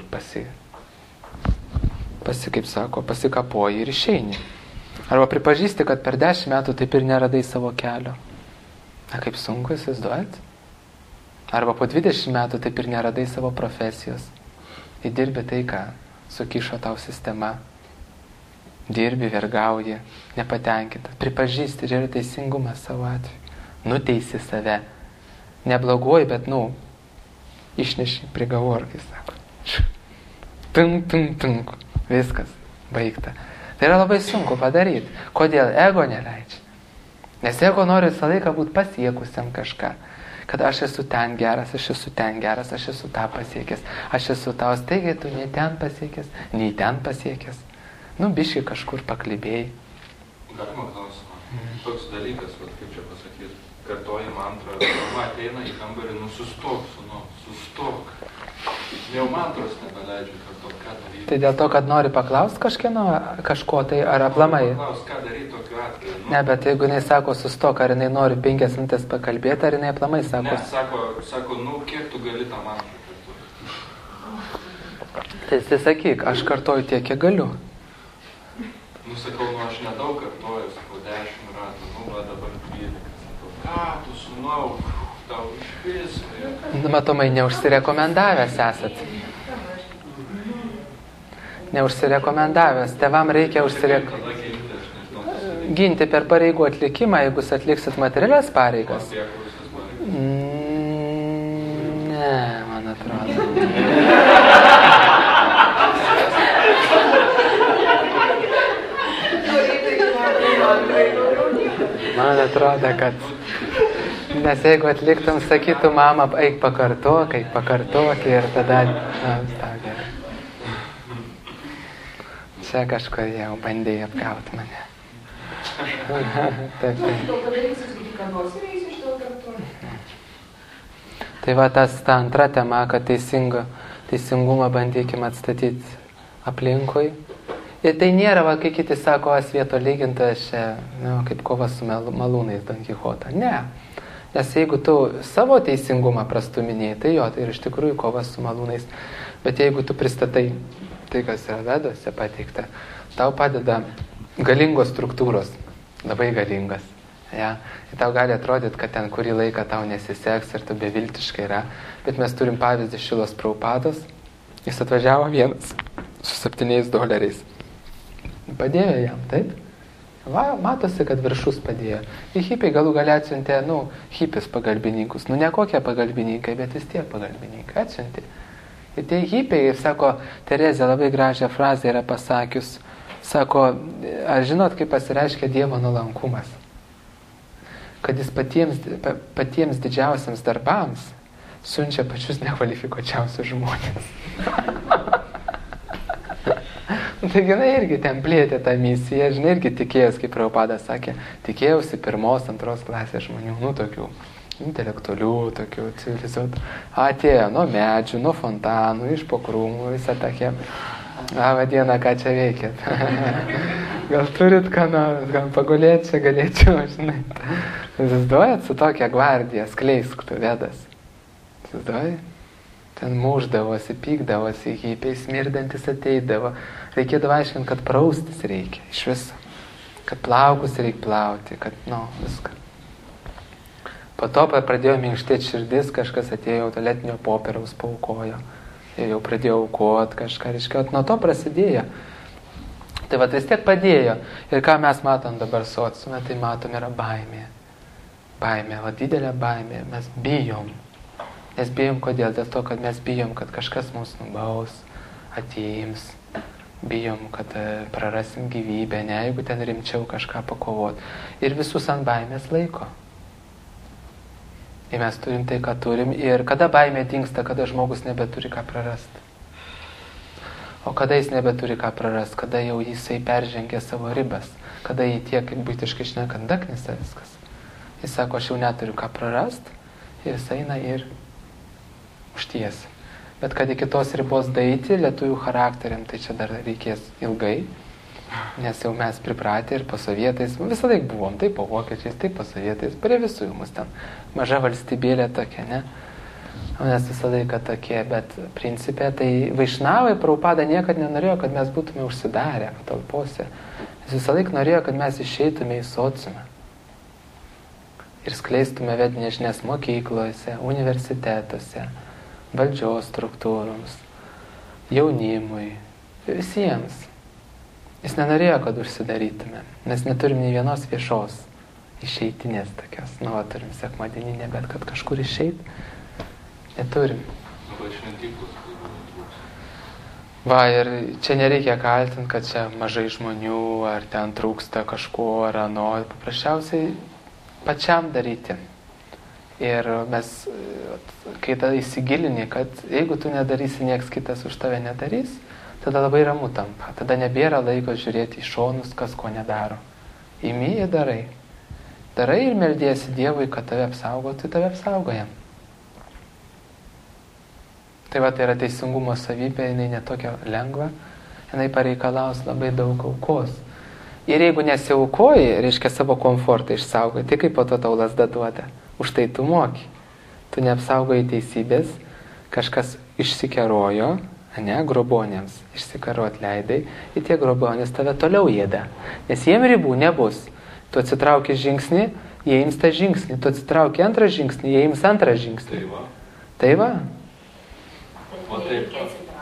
pasikapoji ir išeini. Arba pripažįsti, kad per 10 metų taip ir neradai savo kelio. Kaip sunku įsivaizduojat? Arba po 20 metų taip ir neradai savo profesijos. Įdirbi tai, ką sukišo tau sistema. Dirbi, vergauji, nepatenkintas. Pripažįsti, ir yra teisingumas savo atveju. Nuteisi save. Nebloguoji, bet, išneši prigavorkai, sako. Tunk. Viskas, baigta. Tai yra labai sunku padaryti. Kodėl? Ego neleidžia. Nes ego nori visą laiką būti pasiekusiam kažką. Kad aš esu ten geras, aš esu tą pasiekęs, aš esu tau, staigiai tu nei ten pasiekęs, nei ten pasiekęs. Biškai kažkur paklibėjai. Galima klausimą. Toks dalykas, kaip čia pasakyti, kartoji mantrą, mama ateina į kambarį, sustok. Jau mantros nebeleidžiu kartuoti, ką daryti. Tai dėl to, kad nori paklausti kažko tai, ar aplamai? Paklausti, ką daryti tokiu atveju. Ne, bet jeigu jinai sako sustok, ar jinai nori 5 minutės pakalbėti, ar jinai aplamai sako? Ne, sako, kiek tu gali tą mantrą kartuoti. Tai sakyk, aš kartoju tiek, kiek galiu. Sakau, aš nedaug kartoju, sakau, 10 ratų, va dabar 12. Sakau, ką tu sunau, tau iš visko. Matomai, neužsirekomendavęs esat. Neužsirekomendavęs. Tevam reikia ginti per pareigų atlikimą, jeigu jūs atliksit materialias pareigas. Ne, man atrodo. Man atrodo, kad Nes jeigu atliktum, sakytų mama, eik pakartok ir tada, ta gerai. Čia kažkur jau bandėjai apgauti mane. Taip. Tai va ta antra tema, kad teisingumą bandykime atstatyti aplinkui. Ir tai nėra, va, kai kiti sako, svieto lygintas čia, kaip kova su malūnais Don Kichotą. Ne. Nes jeigu tu savo teisingumą prastuminėjai, tai jo, tai ir iš tikrųjų kova su malūnais. Bet jeigu tu pristatai tai, kas yra Vedose pateikta, tau padeda galingos struktūros, labai galingas. Ja. Ir tau gali atrodyti, kad ten kurį laiką tau nesiseks ir tu beviltiškai yra. Bet mes turim pavyzdį Šilos Prabhupados. Jis atvažiavo vienas su $7. Padėjo jam, taip? Va, matosi, kad viršus padėjo. Ir hipiai galų galia atsiuntė, hipis pagalbininkus. Ne kokie pagalbininkai, bet vis tiek pagalbininkai atsiuntė. Ir tie hipiai, sako, Terezė labai gražią frazę yra pasakius. Sako, ar žinot, kaip pasireiškia Dievo nuolankumas? Kad jis patiems didžiausiams darbams siunčia pačius nekvalifikuočiausius žmonės. Taigi, irgi ten plėtė tą misiją, irgi tikėjus, kaip Prabhupada sakė, tikėjausi 1, 2 klasės žmonių, tokių intelektualių, tokių civilizuotų. Atėjo nuo medžių, nuo fontanų, iš po krūmų, visą tokie. Diena, ką čia veikėt? Gal turit ką nors, gal pagulėt čia galėčiau, žinai. Įsivaizduojat, su tokia gvardija skleisk tu Vedas. Įsivaizduojat? Ten muždavosi, pykdavosi, hipiai smirdantis ateidavo. Reikėdavo aiškinti, kad praustis reikia iš viso. Kad plaukus reikia plauti, kad, viską. Po to pradėjo minkštėti širdis, kažkas atėjo, tualetinio popieriaus paukojo. Ir jau pradėjo aukoti kažką, reiškia, nuo to prasidėjo. Tai va, vis tiek padėjo. Ir ką mes matom dabar sociume, tai matom yra baimė. Baimė, didelė baimė. Mes bijom. Nes bijom kodėl? Dėl to, kad mes bijom, kad kažkas mus nubaus, atiims. Bijom, kad prarasim gyvybę, ne, jeigu ten rimčiau kažką pakovot. Ir visus ant baimės laiko. Ir mes turim tai, ką turim. Ir kada baimė dingsta, kada žmogus nebeturi ką prarasti. O kada jis nebeturi ką prarasti, kada jau jisai peržengė savo ribas, kada jį tiek, kaip būtiškai šnekant, daknisa viskas. Jis sako, aš jau neturiu ką prarasti, ir jis eina ir užtiesi. Bet kad iki tos ribos daeiti lietuvių charakteriam, tai čia dar reikės ilgai, nes jau mes pripratę ir po sovietais, visą laik buvom, taip po vokiečiais, taip po sovietais, prie visų mus ten maža valstybėlė tokia, ne? Mes visą laiką tokie, bet principė, tai Vaišnavai Prabhupada niekad nenorėjo, kad mes būtume užsidarę patalpose. Jis visą laiką norėjo, kad mes išeitume į sociumą. Ir skleistume vedinės žinias mokyklose, universitetuose, valdžios struktūroms, jaunimui, visiems. Jis nenorėjo, kad užsidarytume, nes neturim nei vienos viešos išeitinės tokios. Turim sekmadieninę, bet kad kažkur išeit, neturim. Va, ir čia nereikia kaltinti, kad čia mažai žmonių, ar ten trūksta kažko, ar ano. Paprasčiausiai pačiam daryti. Ir mes, kai tada įsigilini, kad jeigu tu nedarysi, nieks kitas už tave nedarys, tada labai ramu tampa. Tada nebėra laiko žiūrėti į šonus, kas ko nedaro. Imi ir darai. Darai ir meldiesi Dievui, kad tave apsaugotų, tave apsaugojam. Tai va, tai yra teisingumo savybė, jinai netokia lengva, jinai pareikalaus labai daug aukos. Ir jeigu nesiaukoji, reiškia savo komfortą išsaugoji, tai kaip po to tau lasda duoda. Už tai tu moki. Tu neapsaugoji teisybės, kažkas išsikerojo, grobonėms išsikarot leidai, ir tie grobonės tave toliau ėda. Nes jiem ribų nebus. Tu atsitrauki žingsnį, jie ims tą žingsnį. Tu atsitrauki antrą žingsnį, jie ims antrą žingsnį. Tai va. O taip.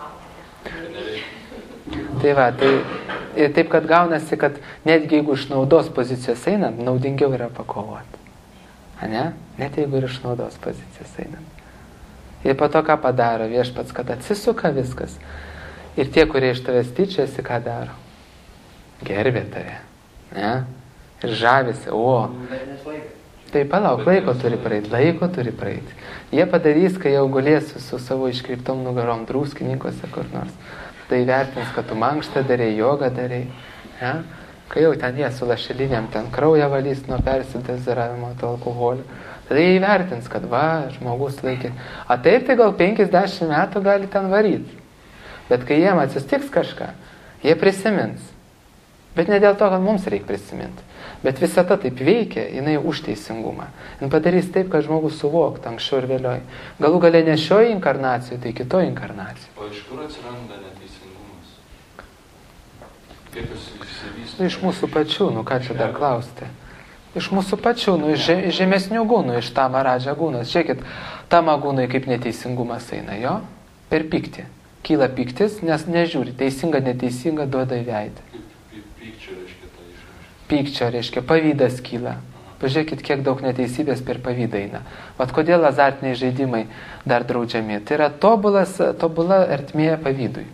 Tai va, ir taip, kad gaunasi, kad netgi jeigu iš naudos pozicijos einant, naudingiau yra pakovoti. Ne? Net jeigu ir iš naudos pozicijos einant. Ir po to ką padaro viešpats, kad atsisuka viskas. Ir tie, kurie iš tavęs tyčiasi, ką daro? Gerbė tave. Ne? Ir žavisi, Tai palauk, laiko turi praeiti. Jie padarys, kai jau gulės su savo iškreiptom nugarom druskininkose kur nors. Tai vertins, kad tu mankštą darei, jogą darei. Ja? Kai jau ten jie su lašelinėm ten kraują valys nuo persideziravimo to alkoholio. Tada jie įvertins, kad žmogus laikė. A taip, tai gal 50 metų gali ten varyti. Bet kai jiem atsistiks kažką, jie prisimins. Bet ne dėl to, kad mums reikia prisiminti. Bet visata taip veikia, jinai už teisingumą. Jin padarys taip, kad žmogus suvoktų anksčiau ir vėliau. Galų gale ne šioje inkarnacijoje, tai kitoje inkarnacijoje. O iš kur atsiranda neteisingumas? Kaip jis išsivysto? Iš mūsų pačių, ką čia dar klausti? Iš mūsų pačių, iš žemesnių gūnų, iš tamaradža gūnos. Žiūrėkit, tama gūnai kaip neteisingumas eina, jo? Per pyktį. Kyla pyktis, nes nežiūri, teisinga, neteisinga, duoda į veidą. Pykčio reiškia tai išreiškia. Pykčio reiškia, pavydas kyla. Pažiūrėkit, kiek daug neteisybės per pavydą eina. Vat kodėl azartiniai žaidimai dar draudžiami. Tai yra tobula ertmė pavydui.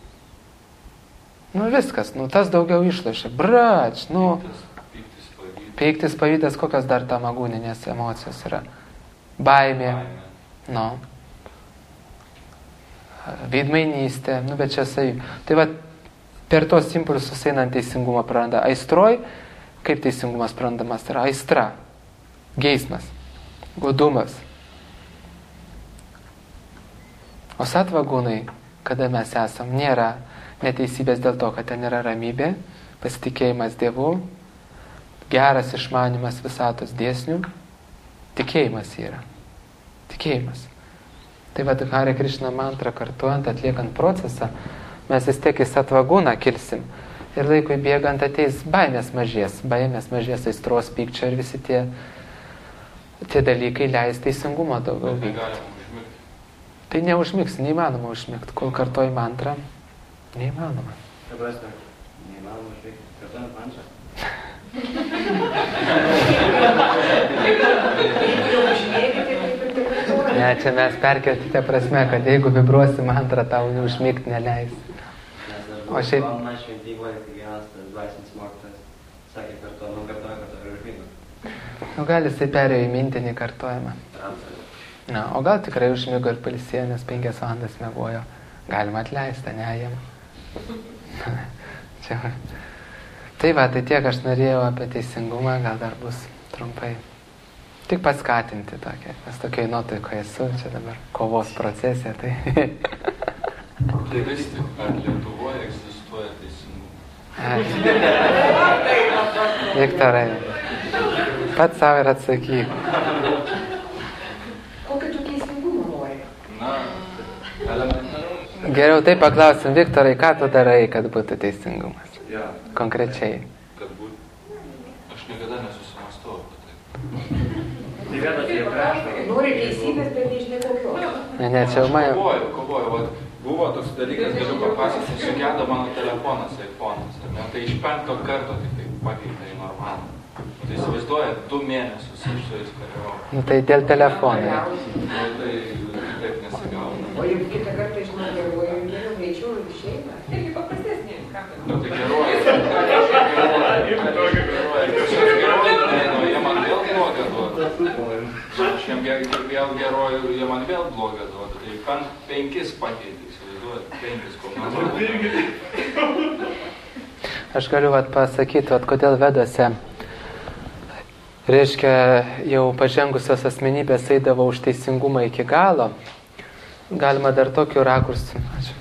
Viskas, tas daugiau išlošia. Brač, Pyktis, pavydas, kokios dar tamagūninės emocijos yra. Baimė. Veidmainystė, bet čia savi. Tai va, per tos impulsus einant teisingumą praranda. Aistroj, kaip teisingumas prarandamas, tai yra aistra, geismas, godumas. O satvagūnai, kada mes esam, nėra neteisybės dėl to, kad ten yra ramybė, pasitikėjimas Dievu, geras išmanimas visatos dėsnių, tikėjimas yra. Tikėjimas. Tai vad, Hare Krishna mantrą kartuojant, atliekant procesą, mes vis tiek į satvagūną kilsim. Ir laikui bėgant ateis baimės mažės, aistros, pykčio ir visi tie dalykai leis teisingumo daugiau vykti. Tai neužmigs, neįmanoma užmigti, kol kartuoji mantrą, neįmanoma. Neįmanoma užmigti, kartuojant mantrą. Ne, čia mes perkeltite prasme, kad jeigu vibruosi mantrą, tau neužmigti neleis. O šiaip... Man šventykloje, kai vienas tas dvasinis mokytas sakė kartuoju ir užmigo. Gal jisai perėjo į mintinį kartuojimą. O gal tikrai užmigo ir pailsėjo, nes 5 valandas miegojo. Galima atleisti, ne jam. Tai va, tai tiek aš norėjau apie teisingumą, gal dar bus trumpai. Tik paskatinti tokia, nes tokiai nuotaikoje esu, čia dabar kovos procesė, tai... Tai vis tik, ar Lietuvoje egzistuoja teisingumas? Viktorai, pats savo ir atsakyk. Kokį tu teisingumą nori? Elementaru. Geriau taip paklausim, Viktorai, ką tu darai, kad būtų teisingumas? Konkrečiai. Kad būtų. Aš niekada nesusimastau apie tai. Tai vienas jie prašo. Nori teisybės, bet nežinai kokios. Ne, čia jau man... Kovoju, vat, buvo toks dalykas, galiu papasakoti, sugedo mano telefonas, iPhone'as, ar ne? Tai iš 5 karto tik tai pakeitė į normalą. Tai įsivaizduoja, 2 mėnesius iš su jais kariavau. Tai dėl telefonai. Tai taip nesigauna. O juk kitą kartą išnaudoju, geriau greičiau išeina. Irgi paprastesnė, ką Tai geruoju. Jie man vėl blogą duoda. Aš jiem vėl geruoju, jie man vėl blogą duoda. Tai 5 pakeitė, įsivaizduojat, 5 komandos. Aš galiu pasakyti, kodėl Vedose, reiškia, jau pažengusios asmenybės eidavo už teisingumą iki galo. Galima dar tokiu rakursu,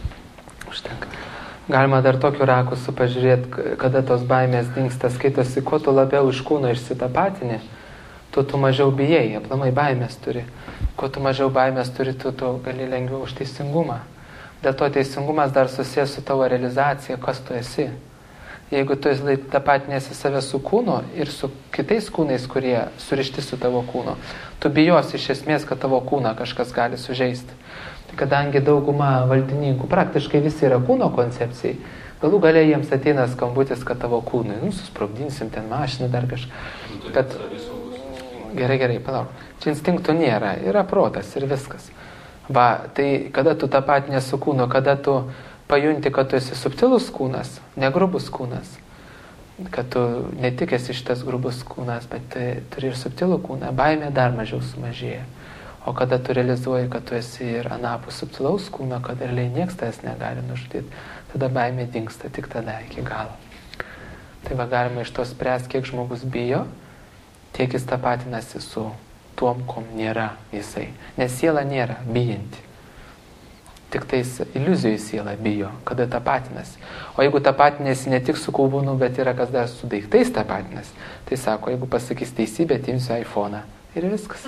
Galima dar tokiu rakursu pažiūrėti, kada tos baimės dingsta, skaitosi, kuo tu labiau iš kūno išsitapatini, tu mažiau bijai, aplamai baimės turi. Kuo tu mažiau baimės turi, tu gali lengviau už teisingumą. Dėl to teisingumas dar susijęs su tavo realizacija, kas tu esi. Jeigu tu tapatinėsi save su kūnu ir su kitais kūnais, kurie surišti su tavo kūnu, tu bijosi iš esmės, kad tavo kūną kažkas gali sužeisti. Kadangi dauguma valdininkų, praktiškai visi yra kūno koncepcijai, galų galia jiems ateina skambutis, kad tavo kūnui, susprogdinsim ten mašiną dar kažką. Kad... Gerai, palauk. Čia instinktų nėra, yra protas ir viskas. Va, tai kada tu tapatinė su kūnu, kada tu pajunti, kad tu esi subtilus kūnas, negrubus kūnas, kad tu ne tik esi šitas grubus kūnas, bet turi ir subtilų kūną, baimė dar mažiau sumažėja. O kada tu realizuoji, kad tu esi ir anapus subtilaus kūno, kad realiai niekas tavęs negali nužudyti, tada baimė dingsta tik tada iki galo. Tai va galima iš to spręsti, kiek žmogus bijo, tiek jis tapatinasi su tuom, kom nėra jisai. Nes siela nėra bijanti. Tik tais iliuzijų siela bijo, kada tapatinasi. O jeigu tapatinasi ne tik su kūnu, bet yra kas dar su daiktais tapatinasi, tai sako, jeigu pasakys teisybę, atimsiu iPhone'ą. Ir viskas.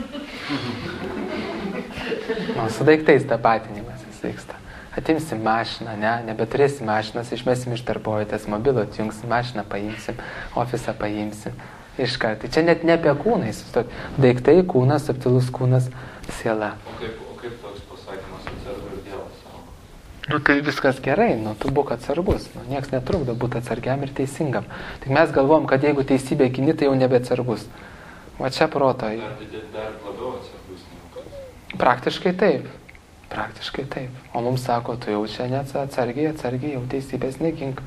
Nu, su daiktais tapatinimas jis vyksta. Atimsim mašiną, nebeturėsim mašinas, išmesim iš darbovietės, mobilų atjungsim, mašiną paimsim, ofisą paimsim. Iškart. Tai čia net ne apie kūną, daiktai, kūnas, subtilus kūnas, siela. O kaip toks pasakymas atsargus Dievas savo? Nu tai viskas gerai, tu būk atsargus, nieks netrukdo būti atsargiam ir teisingam. Tik mes galvom, kad jeigu teisybė gini, tai jau nebe atsargus. Va čia proto. Dar labiau atsargus negu kad. Praktiškai taip. Praktiškai taip. O mums sako, tu jau čia atsargiai, jau teisybės negink.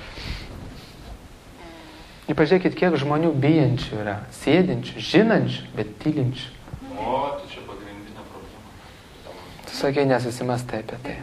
Ir pažiūrėkit, kiek žmonių bijančių yra, sėdinčių, žinančių, bet tylinčių. O, tai čia pagrindinė problema. Tu sakai, nesusimastai apie tai.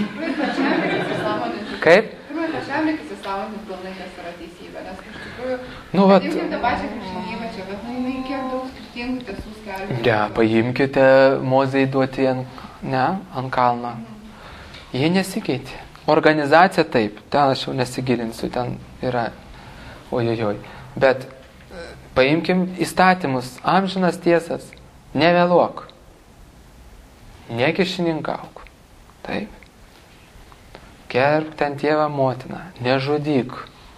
Kaip? Kaip? Pirmai, pačiam reikia įsisąmoninti pilnai, kas yra teisybė, nes iš tikrųjų, paimkime tą pačią krikščionybę čia, bet jinai kiek daug skirtingų tiesų skelbia. Ja, paimkite Mozei duoti ant kalno. Jie nesikeitė. Organizacija taip, ten aš jau nesigilinsiu, ten yra ojojoj. Bet paimkim įstatymus, amžinas tiesas, nevėluok, nekišininkauk, taip. Gerbk ten tėvą motiną, nežudyk.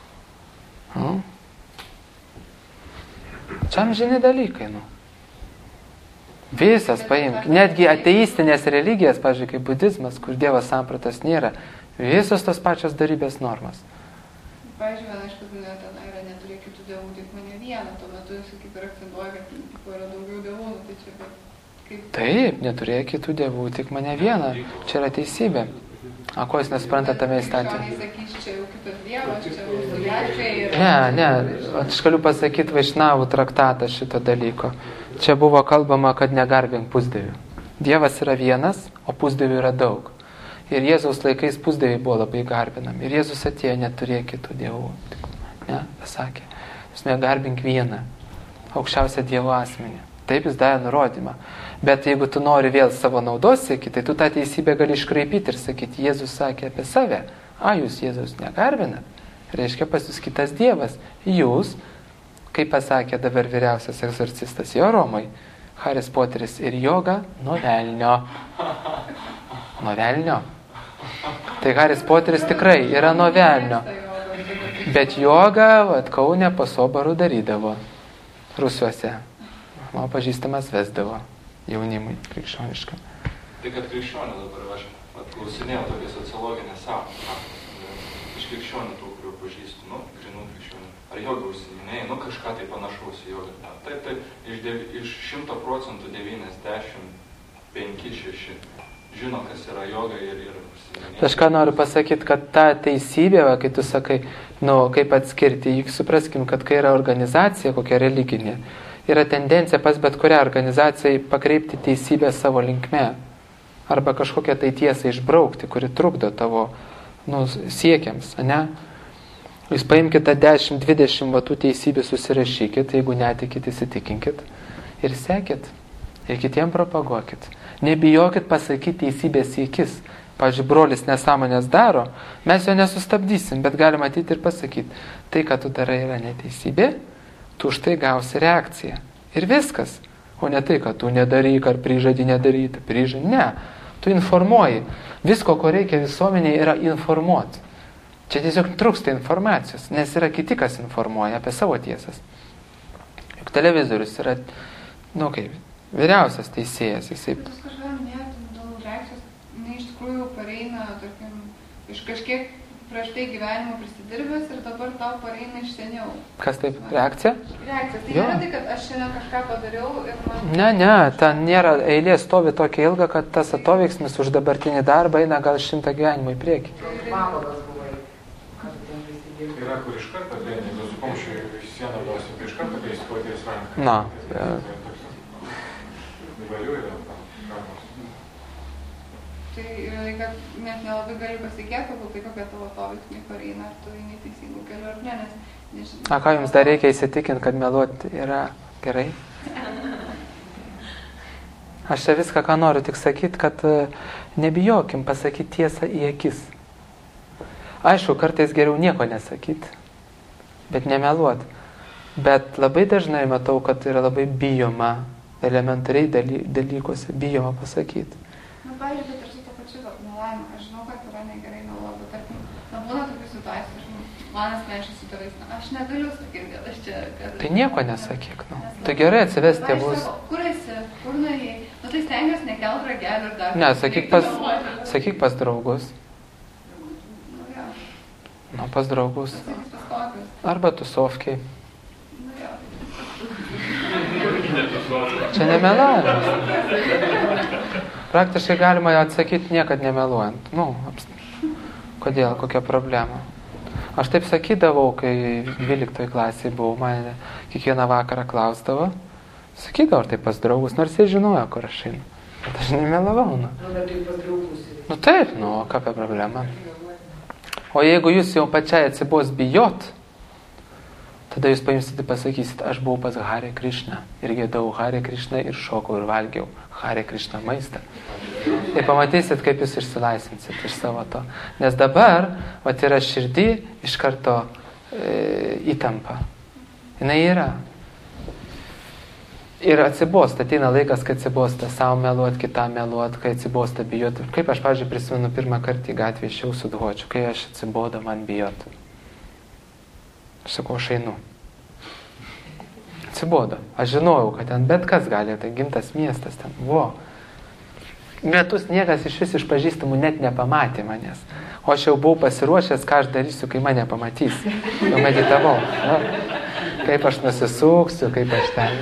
Čia amžini dalykai, Visas paimk. Netgi ateistinės religijas, pavyzdžiui, kaip budizmas, kur Dievo sampratos nėra, visos tos pačios darybės normas. Pavyzdžiui, viena iš pagrindinių ten yra neturėk kitų dievų, tik mane vieną, tuo metu jis kaip ir akcentuoja, kad yra daugiau dievų, tai čia kaip... Taip, neturėk kitų dievų, tik mane vieną. Čia yra teisybė. O ko jis nespranta tame įstatymą? Čia jau kitas dievas, čia mūsų viešai ir... Ne, aš galiu pasakyti Vaišnavų traktatą šito dalyko. Čia buvo kalbama, kad negarbink pusdievių. Dievas yra vienas, o pusdievių yra daug. Ir Jėzaus laikais pusdieviai buvo labai garbinami. Ir Jėzus atėjo, neturėjo kitų dievų. Pasakė, jūs negarbink vieną, aukščiausią Dievo asmenį. Taip jis davė nurodymą. Bet jeigu tu nori vėl savo naudos siekti, tai tu tą teisybę gali iškraipyti ir sakyti, Jėzus sakė apie save. Jūs Jėzus negarbinat. Reiškia pas jūs kitas Dievas. Jūs, kaip pasakė dabar vyriausias egzorcistas jo Romai, Haris Poteris ir joga nuo velnio. Nuo velnio. Tai Haris Poteris tikrai yra nuo velnio. Bet jogą Kaune po Sobarų darydavo. Rusiuose. Mano pažįstamas vesdavo jaunimui krikščioniškam. Tai kad krikščionių dabar aš klausinėjau tokią sociologinę sąvoką. Iš krikščionių tų, kurių pažįstu, grinų krikščionių. Ar joga užsiminėjai, kažką tai panašaus į jogą. Taip, iš 100% 95-6 žino, kas yra joga ir užsiminėjai. Aš ką noriu pasakyti, kad ta teisybė, kai tu sakai, kaip atskirti, juk supraskim, kad kai yra organizacija, kokia religinė, yra tendencija pas bet kurią organizacijai pakreipti teisybę savo linkme. Arba kažkokią tai tiesą išbraukti, kuri trukdo tavo siekiams, ne? Jūs paimkite 10-20 vatų teisybę, susirašykit, jeigu netikit, įsitikinkit ir sekit. Ir kitiem propaguokit. Nebijokit pasakyti teisybės į akis. Pavyzdžiui, brolis nesąmonės daro, mes jo nesustabdysim, bet galim matyti ir pasakyti. Tai, ką tu darai, yra neteisybė, tu už tai gausi reakciją. Ir viskas. O ne tai, kad tu nedaryk ar prižadi nedaryti. Ne. Tu informuoji. Visko, ko reikia visuomeniai, yra informuoti. Čia tiesiog trūksta informacijos, nes yra kiti, kas informuoja apie savo tiesas. Juk televizorius yra, vyriausias teisėjas. Jisai... Jūs kažką minėjote dėl reakcijos, iš tikrųjų pareina, tarkim, iš kažkiek prieš tai gyvenimo prisidirbęs ir dabar tau pareina iš seniau. Kas taip? Reakcija? Reakcija. Tai nėra tai, kad aš šiandien kažką padariau ir man... Ne, ten nėra, eilė stovi tokia ilga, kad tas atoveiksmis už dabartinį darbą eina gal 100 gyvenimų į priekį. Yra, kur iš karto ateina, jeigu su kumščiu į sieną duosi, tai iš karto, kai jis paties ranką. Na. Įvairių yra karmos. Tai, kad net nelabai gali pasikėti, tai kokia tavo tovitmi pareina, ar tu eini teisingų kelių ar ne, nes nežinau. A, ką jums dar reikia įsitikinti, kad meluoti yra gerai? Aš čia viską, ką noriu tik sakyti, kad nebijokim pasakyti tiesą į akis. Aišku, kartais geriau nieko nesakyti, bet nemeluoti. Bet labai dažnai matau, kad yra labai bijoma, elementariai dalykuose bijoma pasakyti. Nu, pavyzdžiui, bet ir su to pačiu melavimu. Aš žinau, kad yra negerai meluoti, bet tarkim, būna tokių situacijų, man asmeniškai su tėvais, aš negaliu sakyti, kad aš čia... Kad... Tai nieko nesakyk, nu. Tai gerai atsivesti tėvus. Kur esi, kur nuėjai? Nu, tai stengiuosi nekelt ragelį ir dar... Ne, sakyk pas draugus. Nu, jo. Nu, pas draugus. Pas kokius. Arba tusovkiai. Nu, jo. Čia nemelavimas. Praktiškai galima atsakyti niekad nemeluojant. Nu, kodėl, kokia problema? Aš taip sakydavau, kai 12 klasėje buvau, mane kiekvieną vakarą klausdavo. Sakydavau, ar tai pas draugus, nors jie žinojo, kur aš einu. Bet aš nemelavau, nu. Bet tai pas draugus. Nu taip, nu, ką apie problemą. O jeigu jūs jau pačiai atsibos bijot, tada jūs paimsite ir pasakysit, aš buvau pas Hare Krishna ir giedau Hare Krishna ir šokau ir valgiau Hare Krishna maistą. Ir pamatysit, kaip jūs išsilaisvinsit iš savo to. Nes dabar, vat yra širdį iš karto įtampa. Jinai yra. Ir atsibosta, ateina laikas, kai atsibosta savo meluot, kitam meluot, kai atsibosta bijot. Kaip aš, pavyzdžiui, prisimenu pirmą kartą į gatvę išėjau su Dvočiu, kai aš atsibodo man bijot. Aš sakau, aš einu. Atsibodo. Aš žinojau, kad ten bet kas gali, tai gimtas miestas ten. Vo. Metus niekas iš vis iš pažįstamų net nepamatė manęs. O aš jau buvau pasiruošęs, ką aš darysiu, kai mane pamatys. Jau meditavau. Na, kaip aš nusisuksiu, kaip aš ten.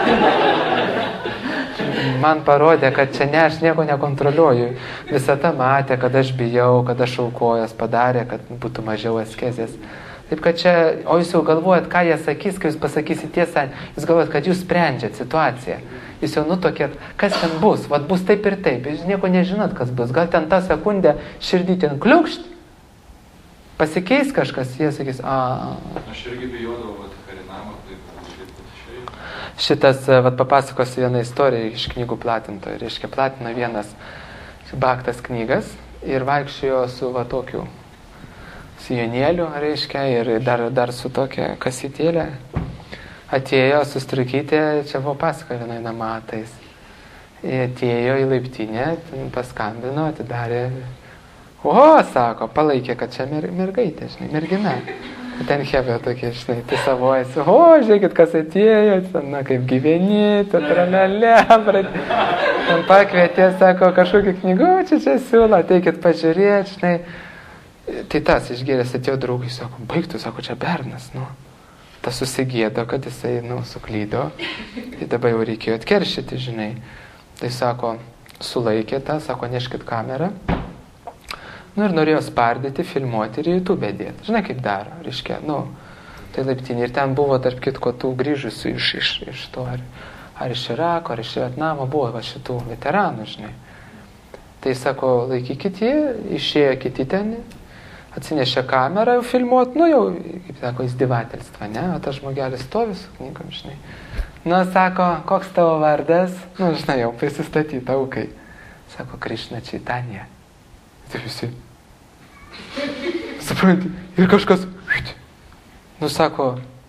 Man parodė, kad čia ne, aš nieko nekontroliuoju. Visata matė, kad aš bijau, kad aš aukojas padarė, kad būtų mažiau askezės. Taip, kad čia, o jūs jau galvojat, ką jie sakys, kai jūs pasakysit tiesą, jūs galvojat, kad jūs sprendžiat situaciją. Jūs jau nutokėt, kas ten bus, vat bus taip ir taip, jūs nieko nežinot, kas bus. Gal ten tą sekundę širdį ten kliukšt, pasikeis kažkas, jie sakys, Aš irgi bijodavau, vat Harinamą, taip, Šitas, vat papasakosiu vieną istoriją iš knygų platintojų. Reiškia, platino vienas baktas knygas ir vaikščiojo su va tokiu sijonėliu, reiškia, ir dar su tokia kasytėlė. Atėjo su striukytė, čia buvo pasaka vienai namatais. Atėjo į laiptinę, paskambino, atidarė. Sako, palaikė, kad čia mergaitė, žinai, mergina. Ten hebė tokie, žinai, tai savojasi. Žiūrėkit, kas atėjo, na, kaip gyveni, tramelė, ten pakvietė, sako, kažkokį knygų, čia siūlo, ateikit pažiūrėti, žinai. Tai tas išgėręs atėjo draugai, sako, baigtų, sako, čia bernas, nu. Tas susigėdo, kad jisai, suklydo. Tai dabar jau reikėjo atkeršyti, žinai. Tai sako, sulaikė tą, sako, neškit kamerą. Ir norėjo spardyti, filmuoti ir į YouTube dėti. Žinai, kaip daro, reiškia, tai laiptinė. Ir ten buvo, tarp kitko, tų grįžusių iš to, ar iš Irako, ar iš Vietnamo, buvo va šitų veteranų, žinai. Tai sako, laikykit jį, išėjo kiti ten, atsinešė kamerą filmuot, jau, kaip sako, izdivatelstva, ne? O tas žmogelis stovi su knygom, žinai. Sako, koks tavo vardas? Žinai, jau prisistatyt aukai. Sako, Krishna Chaitanya. Tai visi. Supranti, ir kažkas, sako,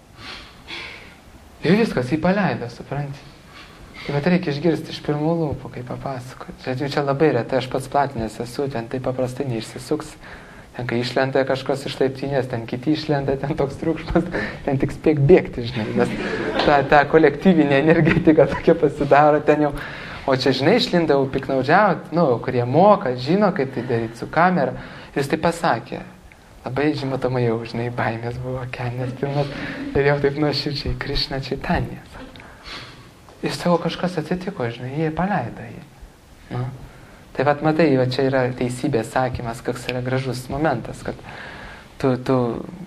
ir viskas, jį paleido, supranti. Tai bet reikia išgirsti iš pirmų lūpų, kaip papasakoti. Čia labai retai, aš pats platinės esu, ten taip paprastai neišsisuks. Ten, kai išlenda kažkas iš laiptinės, ten kiti išlenda, ten toks triukšmas, ten tik spėk bėgti, žinai. Nes ta kolektyvinė energetika tokia pasidaro ten jau. O čia, žinai, išlindau piknaudžiauti, kurie moka, žino, kaip tai daryti su kamera. Ir jis tai pasakė. Labai žinotamai jau, žinai, baimės buvo, kelnės pilnas. Ir jau taip nuoširdžiai, Krishna Chaitanya. Ir savo kažkas atsitiko, žinai, jie paleido jį. Tai vat matai, va čia yra teisybės sakymas, koks yra gražus momentas, kad tu...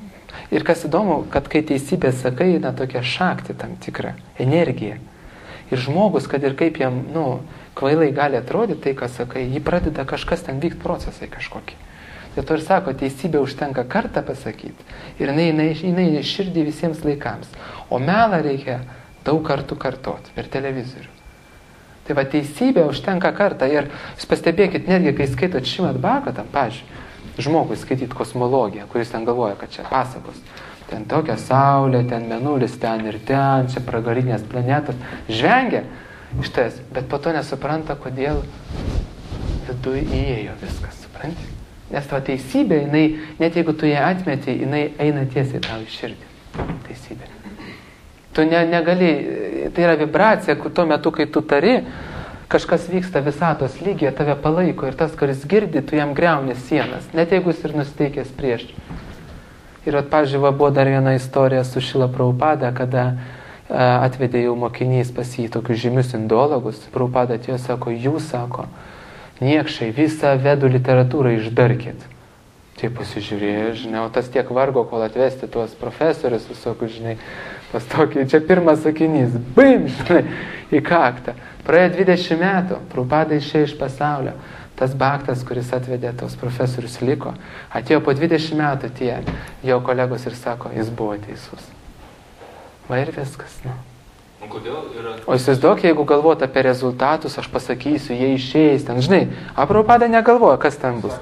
Ir kas įdomu, kad kai teisybė sakai, eina tokia šakti tam tikra energija. Ir žmogus, kad ir kaip jam, kvailai gali atrodyti tai, ką sakai, jį pradeda kažkas ten vykti procesai kažkokie. Tai to ir sako, teisybė užtenka kartą pasakyti ir jinai širdį visiems laikams. O melą reikia daug kartų kartoti per televizorių. Tai va, teisybė užtenka kartą. Ir jūs pastebėkit, netgi kai skaitot Šrimat Bhagavatam, pavyzdžiui, žmogui skaityt kosmologiją, kuris ten galvoja, kad čia pasakos. Ten tokia saulė, ten mėnulis, ten ir ten, čia pragarinės planetos. Žvengia iš tais, bet po to nesupranta, kodėl viduje įėjo viskas, supranti? Nes tavo teisybė, jinai, net jeigu tu ją atmeti, jinai eina tiesiai tau į širdį. Teisybė. Tu negali, tai yra vibracija, tuo metu, kai tu tari, kažkas vyksta visatos lygyje, tave palaiko ir tas, kuris girdi, tu jam griauni sienas, net jeigu jis ir nusteikęs prieš. Ir pavyzdžiui, buvo dar viena istorija su Šrila Prabhupada, kada atvedė jau mokinys pas jį tokius žymius indologus. Prabhupada atėjo, sako, jūs, sako, niekšai, visą vedų literatūrą išdarkit. Tai pasižiūrėjo, žinai, o tas tiek vargo, kol atvesti tuos profesorius visokius, žinai, pas tokį, čia pirmas sakinys, bim, žinai, į kaktą. Praėjo 20 metų, Prabhupada išėjo iš pasaulio. Tas baktas, kuris atvedė tos profesorius, liko. Atėjo po 20 metų tie jo kolegos ir sako, jis buvo teisus. Va ir viskas, O įsivaizduok, jeigu galvot apie rezultatus, aš pasakysiu, jie išeis ten, žinai, Prabhupada negalvoja, kas ten bus.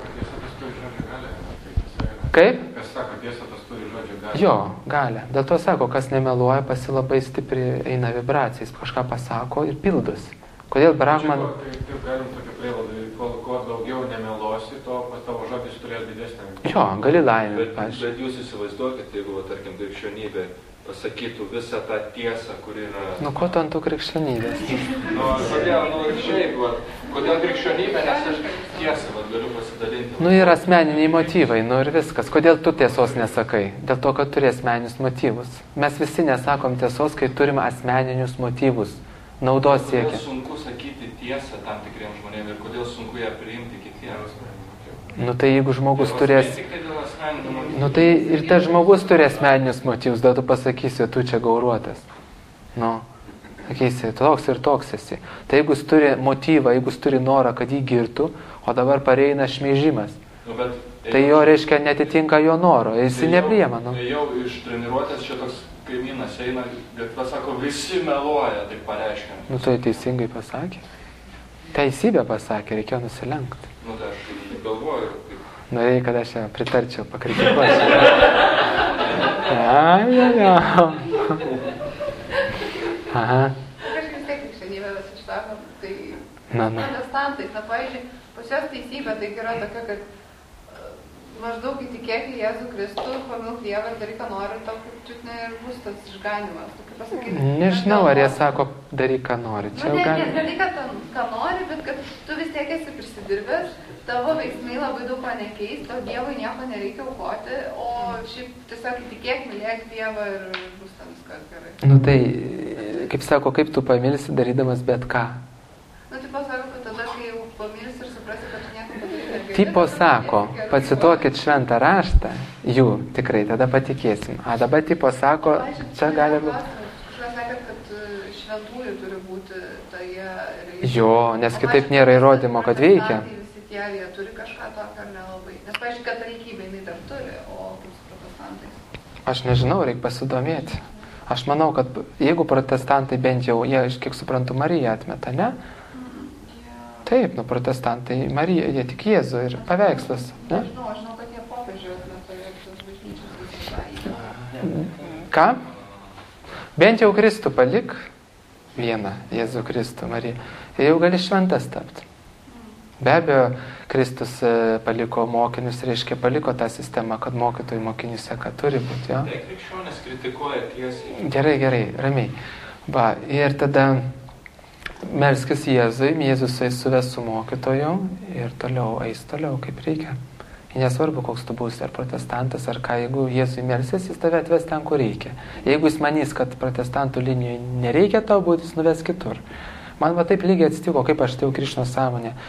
Kaip? Kas sako, tiesa, tas turi žodžio galią. Jo, galę. Dėl to sako, kas nemeluoja, pasi labai stipri eina vibracijas, kažką pasako ir pildosi. Kodėl Brahman... Taip galim tokią prielaidą, kuo daugiau nemeluosi, to tavo žodis turės didesnį. Jo, gali laimę. Bet jūs įsivaizduokit, jeigu, tarkim, krikščionybė pasakytų visą tą tiesą, kuri yra... Ko tu ant tų krikščionybės? Kodėl krikščionybė, nes aš tiesą galiu pasidalinti. Ir asmeniniai motyvai, ir viskas. Kodėl tu tiesos nesakai? Dėl to, kad turi asmeninius motyvus. Mes visi nesakom tiesos, kai turim asmeninius motyvus. Naudos siekia. Kodėl sunku sakyti tiesą tam tikriems žmonėms ir kodėl sunku ją priimti kitiems? Tai jeigu žmogus turės... Tai ir tas žmogus turi asmeninius motyvus, tada tu pasakysi, tu čia gauruotas. Sakysi, toks ir toks esi. Tai jeigu jis turi motyvą, jeigu jis turi norą, kad jį girtų, o dabar pareina šmeižimas, tai jo, reiškia, netitinka jo noro, jis nepriema. Jau iš treniruotės čia toks kaimynas eina, bet pasako, visi meluoja, taip pareiškiant. Tai teisingai pasakė. Teisybę pasakė, reikėjo nusilenkti. Tai aš galvoju. Norėjai, kad aš ją pritarčiau, pakritikuosiu. Kažkaip vis tiek krikščionybė vis išsako, tai protestantais, pavyzdžiui, pas jos teisybė tai yra tokia, kad maždaug įtikėk į Jėzų Kristų, pamilk Dievą ir daryk, ką nori, ir tau kaip ir bus tas išganimas. Nežinau, ar jie sako, daryk, ką nori. Daryk, ką nori, bet kad tu vis tiek esi prisidirbęs, tavo veiksmai labai daug ko nekeis, tau Dievui nieko nereikia aukoti, o šiaip tiesiog įtikėk, mylėk Dievą ir bus tam viskas gerai. Tai, kaip sako, kaip tu pamilsi darydamas bet ką? Tai pasako, kad tada, kai jau pamilsi ir suprasi, kad tu nieko padaryti negali. Tipo sako, pacituokit šventą raštą, jų tikrai, tada patikėsim. Dabar tipo sako, čia gali būti. Jūs sakėt, kad šventųjų turi būti toje religija. Jo, nes kitaip nėra įrodymo, kad veikia. Visi tie, jie turi kažką tokio ar nelabai. Nes, pavyzdžiui, katalikybė jinai dar turi, o kaip su protestantais? Aš nežinau, reikia pasidomėti. Aš manau, kad jeigu protestantai bent jau, jie, kiek suprantu, Mariją atmeta, ne? Taip, protestantai Marija, jie tik Jėzų ir paveikslas, ne? Aš žinau, kad jie popiežių atmeta ir tos bažnyčios. Ką? Bent jau Kristų palik, vieną Jėzų Kristų Mariją, ir jau gali šventas tapti. Be abejo, Kristus paliko mokinius, reiškia paliko tą sistemą, kad mokytojų mokiniuose, kad turi būti, jo? Tai krikščionys kritikuoja tiesiai. Gerai, ramiai. Ir tada melskis Jėzui, Jėzus suves su mokytoju ir toliau eis toliau, kaip reikia. Nesvarbu, koks tu būsi, ar protestantas, ar ką, jeigu Jėzui melsis, jis tave atves ten, kur reikia. Jeigu jis manys, kad protestantų linijoje nereikia tau būti, jis nuves kitur. Man va taip lygiai atsitiko, kaip aš atėjau Krišnos sąmonę.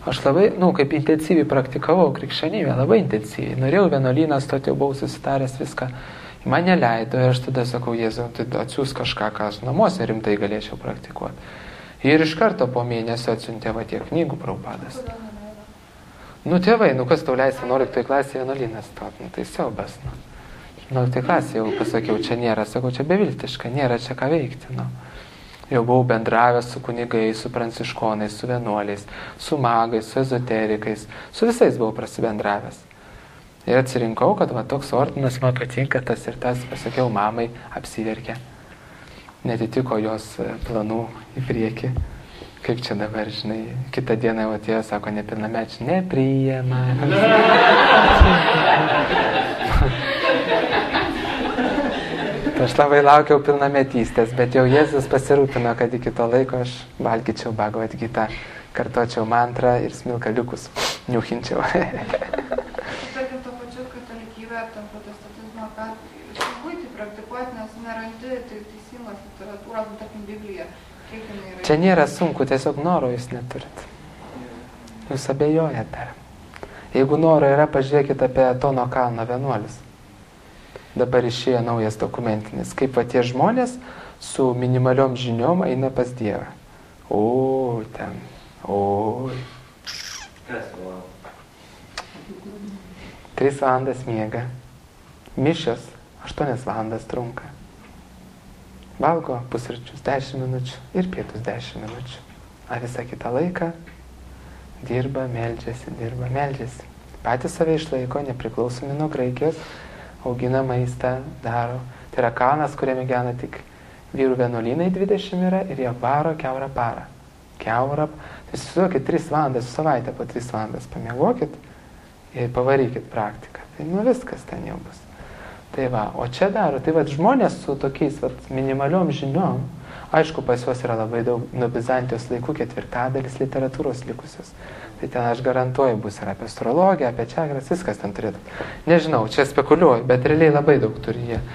Aš labai, kaip intensyviai praktikavau krikščionybę, labai intensyviai. Norėjau vienuolyną stoti, jau buvau susitaręs viską. Mane leido ir aš tada sakau, Jėzau, tai atsiūs kažką, ką aš namuose rimtai galėčiau praktikuoti. Ir iš karto po mėnesio atsiuntė tiek knygų Prabhupadas. Tėvai, kas tau leis 11 klasėje vienuolyną stoti, tai siaubas. 11 klasėje jau pasakiau, čia nėra, sakau, čia beviltiška, nėra čia ką veikti. Jau buvau bendravęs su kunigais, su pranciškonais, su vienuoliais, su magais, su ezoterikais, su visais buvau prasibendravęs. Ir atsirinkau, kad toks ordinas man patinka, tas ir tas, pasakiau mamai, apsiverkė. Netitiko jos planų į priekį. Kaip čia dabar, žinai, kitą dieną jau atėjo, sako, nepilnamečiai, nepriima. Aš labai laukiau pilnametystės, bet jau Jėzus pasirūpino, kad iki to laiko aš valgyčiau Bhagavad Gitą, kartočiau mantrą ir smilkaliukus niuchinčiau. Bet ir to pačiu katalikybę, tam protestatizmą, ką sunku praktikuoti, nes nerandi teisingos literatūros, tarkim, Biblija. Čia nėra sunku, tiesiog noro jūs neturit. Jūs abejojat dar. Jeigu noro yra, pažiūrėkit apie Tono kalno vienuolis. Dabar išėjo naujas dokumentinis, kaip tie žmonės su minimaliom žiniom eina pas Dievą. O, ten, oi. 3 valandas miega. Mišios 8 valandas trunka. Valgo pusryčius 10 minučių ir pietus 10 minučių. A visą kitą laiką dirba, meldžiasi. Patys save išlaiko, nepriklausomi nuo Graikijos, augina maistą, daro. Tai yra kalnas, kuriame gyvena tik vyrų vienuolynai 20 yra ir jie varo kiaurą parą. Tai įsivaizduokit 3 valandas savaitę, po 3 valandas pamiegokit ir pavarykit praktiką. Tai viskas ten jau bus. Tai o čia daro, tai žmonės su tokiais minimaliom žiniom, aišku, pas juos yra labai daug nuo Bizantijos laikų 4/4 literatūros likusios. Tai ten aš garantuoju bus ir apie astrologiją, apie čakras, viskas ten turėtų. Nežinau, čia spekuliuoju, bet realiai labai daug turi jie.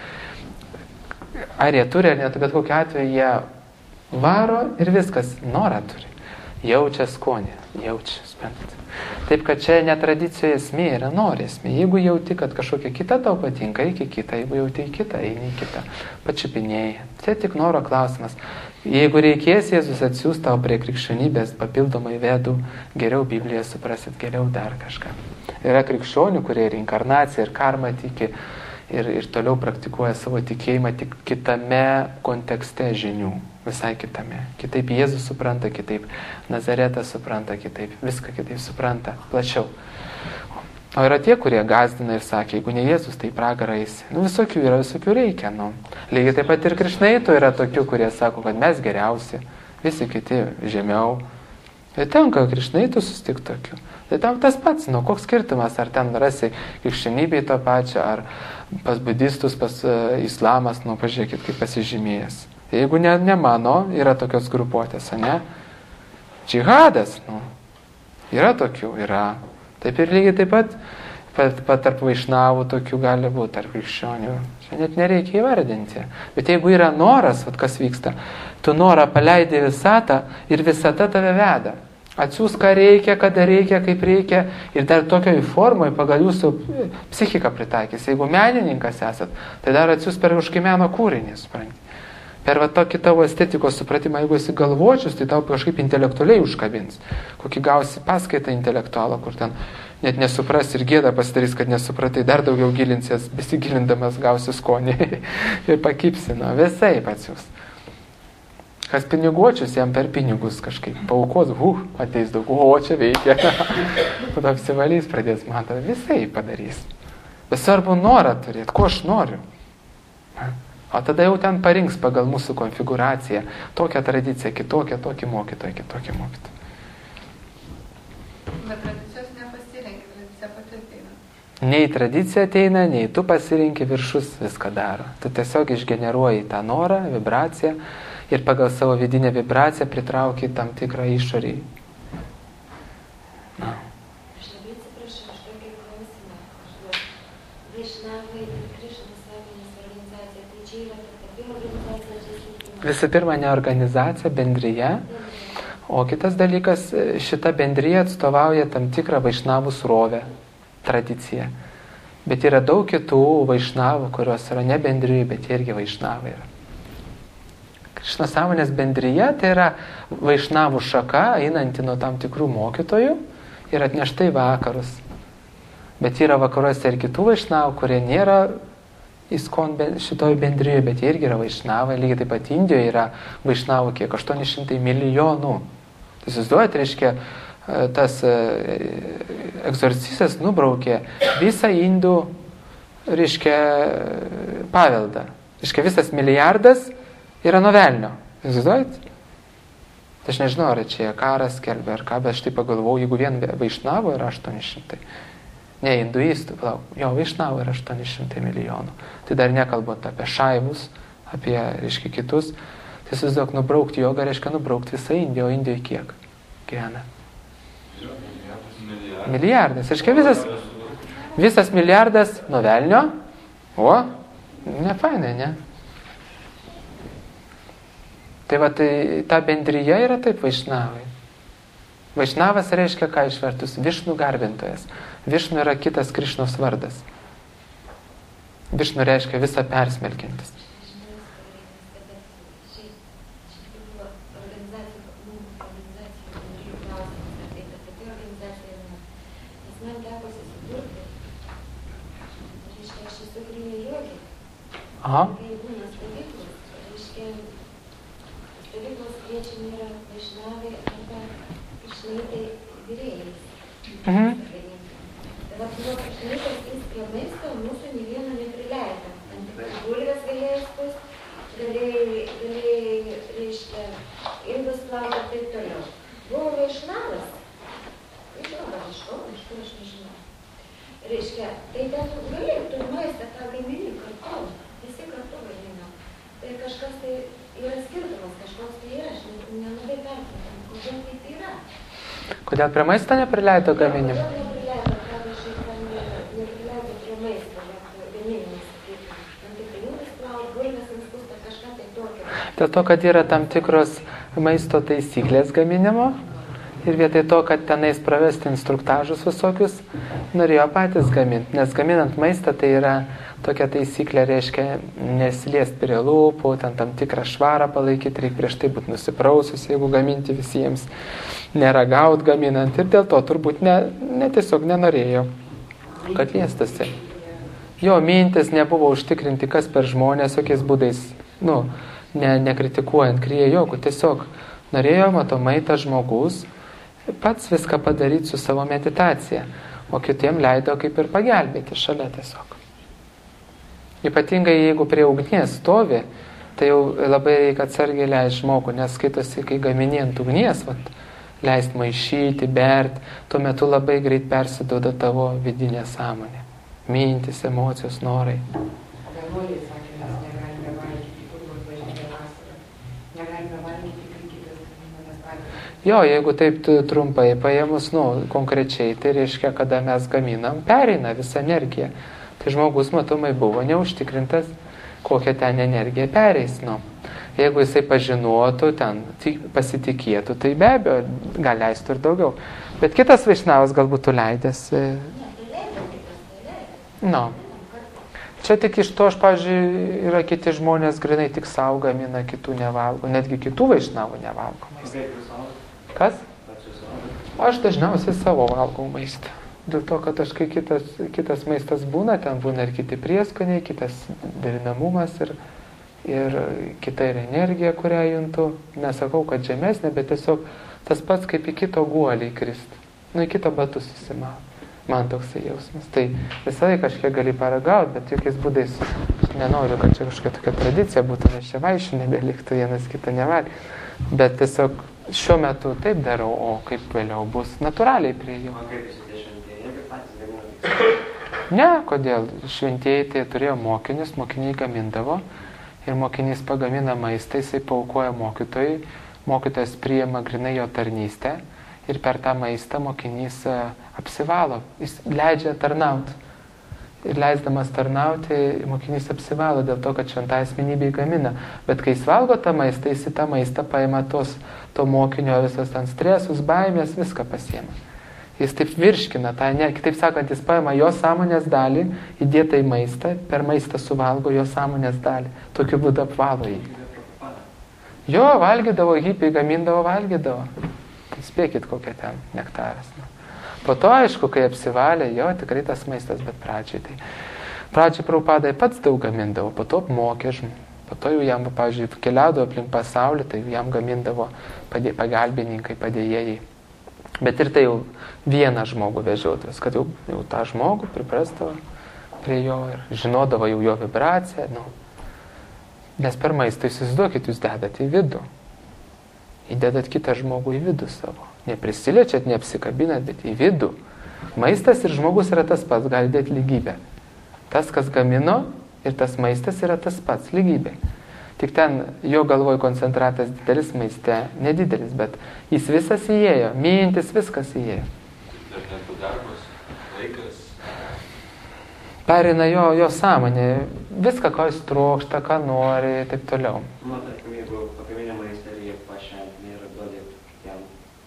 Ar jie turi, ar neturi, bet kokiu atveju jie varo ir viskas, norą turi. Jaučia skonį, suprantat. Taip, kad čia netradicijos esmė yra nori esmė. Jeigu jauti, kad kažkokia kita tau patinka, iki kitą, jeigu jauti į kitą, eini į kitą, pačiupinėjai. Tai tik noro klausimas. Jeigu reikės, Jėzus atsiųs tau prie krikščionybės papildomai vedų, geriau Bibliją suprasit, geriau dar kažką. Yra krikščionių, kurie ir inkarnaciją, ir karmą tiki, ir toliau praktikuoja savo tikėjimą tik kitame kontekste žinių. Visai kitame. Kitaip Jėzus supranta, kitaip Nazaretas supranta, kitaip viską kitaip supranta, plačiau. O yra tie, kurie gazdina ir sakė, jeigu ne Jėzus, tai pragarą eisi. Visokių yra, visokių reikia. Lygiai taip pat ir Krišnaitų yra tokių, kurie sako, kad mes geriausi, visi kiti žemiau. Ir tenka Krišnaitų susitikti tokių. Tai tam tas pats, koks skirtumas, ar ten rasi krikščionybėj to pačio, ar pas budistus, pas islamas, pažiūrėkit, kaip pasižymėjęs. Jeigu ne mano, yra tokios grupuotės, ne? Džihadas, yra tokių, yra. Taip ir lygiai taip pat tarp vaišnavų tokių gali būti, tarp krikščionių. Čia net nereikia įvardinti. Bet jeigu yra noras, kas vyksta, tu norą paleidi visatą ir visata tave veda. Atsiūs, ką reikia, kada reikia, kaip reikia ir dar tokioj formoje pagal jūsų psichiką pritaikys. Jeigu menininkas esat, tai dar atsiūs per kažkokį meno kūrinį, supranti. Per tokį tavo estetikos supratimą, jeigu esi galvočius, tai tau kažkaip intelektualiai užkabins. Kokį gausi paskaitą intelektualą, kur ten net nesupras ir gėda pasidarys, kad nesupratai, dar daugiau gilinsies, besigilindamas gausi skonį ir pakipsi, visai atsiūs. Kas piniguočius, jam per pinigus kažkaip paukos, ateis daug, čia veikia. Tada apsivalys, pradės matą, visai padarys. Bet svarbu norą turėti, ko aš noriu. O tada jau ten parinks pagal mūsų konfiguraciją tokią tradiciją, kitokią, tokį mokytoją, kitokį mokytoją. Bet tradicijos nepasirenki, tradicija pati ateina. Nei tradicija ateina, nei tu pasirinki, viršus viską daro. Tu tiesiog išgeneruoji tą norą, vibraciją ir pagal savo vidinę vibraciją pritrauki tam tikrą išorį. Aš labai atsiprašau, aš tokį klausimą. Vaišnavai ir Krišnos sąjungos organizacija, tai čia yra tokia organizacija? Visų pirma, ne organizacija, bendrija, O kitas dalykas, šita bendrija atstovauja tam tikrą vaišnavų srovę, tradiciją. Bet yra daug kitų vaišnavų, kurios yra ne bendrijai, bet jie irgi vaišnavai yra. Krišna sąmonės bendrija tai yra vaišnavų šaka, einanti nuo tam tikrų mokytojų ir atnešta į vakarus. Bet yra vakaruose ir kitų vaišnavų, kurie nėra ISKCON šitoj bendrijoje, bet jie irgi yra vaišnavai. Lygiai taip pat Indijoje yra vaišnavų kiek 800 milijonų. Tai įsivaizduojat, reiškia, tas egzorcistas nubraukė visą indų, reiškia, paveldą. Reiškia, visas milijardas yra nuo velnio. Įsivaizduojat? Tai aš nežinau, ar čia karas skelbia ar ką, bet aš tai pagalvojau, jeigu vien vaišnavų yra 800. Ne, hinduistų, jo, vaišnavų yra 800 milijonų. Tai dar nekalbant apie šaivus, apie, reiškia, kitus. Tai įsivaizduok, nubraukti jogą reiškia nubraukti visą Indiją, o Indijoje kiek gyvena? Milijardas. Reiškia, visas milijardas nuo velnio. O, ne fainai, ne? Tai va, tai ta bendryje yra taip vaišnavai. Vaišnavas reiškia, ką išvertus? Višnų garbintojas. Višnu yra kitas Krišnos vardas. Višnu reiškia visą persmelkiantis. Aha. Mhm. Vat nuo išnaikęs jis prie maisto mūsų nei vieno neprileido. Ant bulvės galėjai spust, galėjai, reiškia, indus plauti ir taip toliau. Buvo vaišnavas. Žinoma, iš kur aš nežinau. Reiškia, tai ten galėjai, tu maistą tą gamini kartu. Visi kartu gaminam. Tai kažkas tai yra skirtumas, kažkoks tai yra, aš nelabai perpratam, kodėl tai yra. Kodėl prie maisto neprileido gaminimą? Dėl to, kad yra tam tikros maisto taisyklės gaminimo ir vietoj to, kad tenais pravesti instruktažus visokius, norėjo patys gaminti. Nes gaminant maistą tai yra tokia taisyklė, reiškia nesiliest prie lūpų, ten tam tikrą švarą palaikyti, reikia prieš tai būti nusiprausus, jeigu gaminti visiems, neragaut gaminant. Ir dėl to turbūt tiesiog nenorėjo, kad liestasi. Jo mintis nebuvo užtikrinti, kas per žmonės, jokiais būdais, nekritikuojant kriejų jogų, tiesiog norėjo matomai tas žmogus pats viską padaryti su savo meditacija, o kitiem leido kaip ir pagelbėti šalia tiesiog. Ypatingai jeigu prie ugnies stovi, tai jau labai reikia atsargiai leisti žmogų, nes skaitosi, kai gaminėjant ugnies, leist maišyti, berti, tuo metu labai greit persiduoda tavo vidinė sąmonė, mintis, emocijos, norai. Vienuoliai sakė, mes negalime valgyti, kur bus važinė vasarą. Negalime valgyti, kai kitas gamina patys. Jo, jeigu taip trumpai paėmus, konkrečiai, tai reiškia, kada mes gaminam, pereina visą energiją. Tai žmogus matomai buvo neužtikrintas, kokią ten energiją pereis. Jeigu jisai pažinotų, ten pasitikėtų, tai be abejo, gal leistų ir daugiau. Bet kitas vaišnavas gal būtų leidęs. Čia tik iš to, pavyzdžiui, yra kiti žmonės grinai tik savo gamina, kitų nevalgo. Netgi kitų vaišnavų nevalgo maistą. Kas? Aš dažniausiai savo valgau maistą. Dėl to, kad aš kai kitas maistas būna, ten būna ir kiti prieskoniai, kitas derinamumas ir kita ir energija, kurią juntu. Nesakau, kad žemesnė, bet tiesiog tas pats kaip į kito guolį įkrist. Į kito batus susimauti. Man toksai jausmas. Tai visą laiką kažkiek gali paragauti, bet jokiais būdais aš nenoriu, kad čia kažkokia tokia tradicija būtų, nes čia vaišių nebeliktų, vienas kitą nevalgyti. Bet tiesiog šiuo metu taip darau, o kaip vėliau bus, natūraliai prie jų. Ne, kodėl? Šventieji tai turėjo mokinius, mokiniai gamindavo ir mokinys pagamina maistą, jisai paukoja mokytojai, mokytojas priima grinai jo tarnystę ir per tą maistą mokinys apsivalo, jis leidžia tarnauti. ir leisdamas tarnauti, mokinys apsivalo dėl to, kad šventai asmenybei gamina. Bet kai jis valgo tą maistą, jis į tą maistą paima to mokinio visas ten stresus, baimės, viską pasiema. Jis taip virškina, kitaip sakant, jis paima jo sąmonės dalį, įdėtą į maistą, per maistą suvalgo jo sąmonės dalį. Tokiu būdu apvalo jį. Jo, valgydavo, hipiai gamindavo, valgydavo. Tai spėkit, kokia ten nektaras. Po to, aišku, kai apsivalė, jo, tikrai tas maistas, bet pradžiai Prabhupada pats daug gamindavo, po to apmokė, po to jau jam, pavyzdžiui, keliaudavo aplink pasaulį, tai jam gamindavo pagalbininkai, padėjėjai. Bet ir tai jau vieną žmogų vežiotas, kad jau tą žmogų priprasdavo prie jo ir žinodavo jau jo vibraciją. Nes per maistą, įsivaizduokit, jūs dedat į vidų. Įdedat kitą žmogų į vidų savo. Neprisiliečiat, neapsikabinat, bet į vidų. Maistas ir žmogus yra tas pats, gali dėti lygybę. Tas, kas gamino, ir tas maistas yra tas pats, lygybė. Tik ten jo galvoj koncentratas didelis, maiste nedidelis, bet jis visas įėjo, mintis viskas įėjo. Darbas, laikas. Perina jo sąmonė, viską, ko jis trokšta, ką nori, taip toliau. Tarkim, jeigu pagaminė maistą ir jie pašventinė ir duodė jam,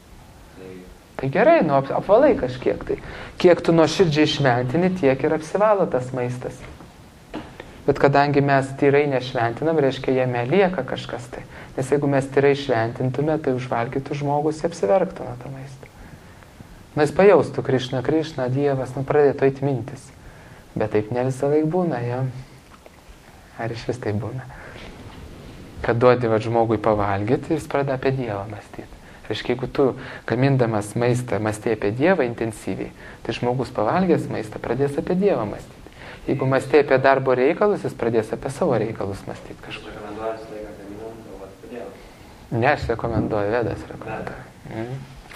tai gerai, apvalai kažkiek. Tai. Kiek tu nuoširdžiai šventini, tiek ir apsivalo tas maistas. Bet kadangi mes tyrai nešventinam, reiškia, jame lieka kažkas tai. Nes jeigu mes tyrai šventintume, tai užvalgytų žmogus ir apsiverktų nuo to maistą. Jis pajaustų Krišna, Dievas, pradėtų eiti mintis. Bet taip ne visą laik būna, jo. Ar iš vis taip būna? Kad duodi žmogui pavalgyti, jis pradeda apie Dievą mąstyti. Reiškia, jeigu tu gamindamas maistą mąstė apie Dievą intensyviai, tai žmogus pavalgęs maistą pradės apie Dievą mąstyti. Jeigu mąstė apie darbo reikalus, jis pradės apie savo reikalus mąstyti kažkur. Ne, aš rekomenduoju, Vedas rekomenduoju.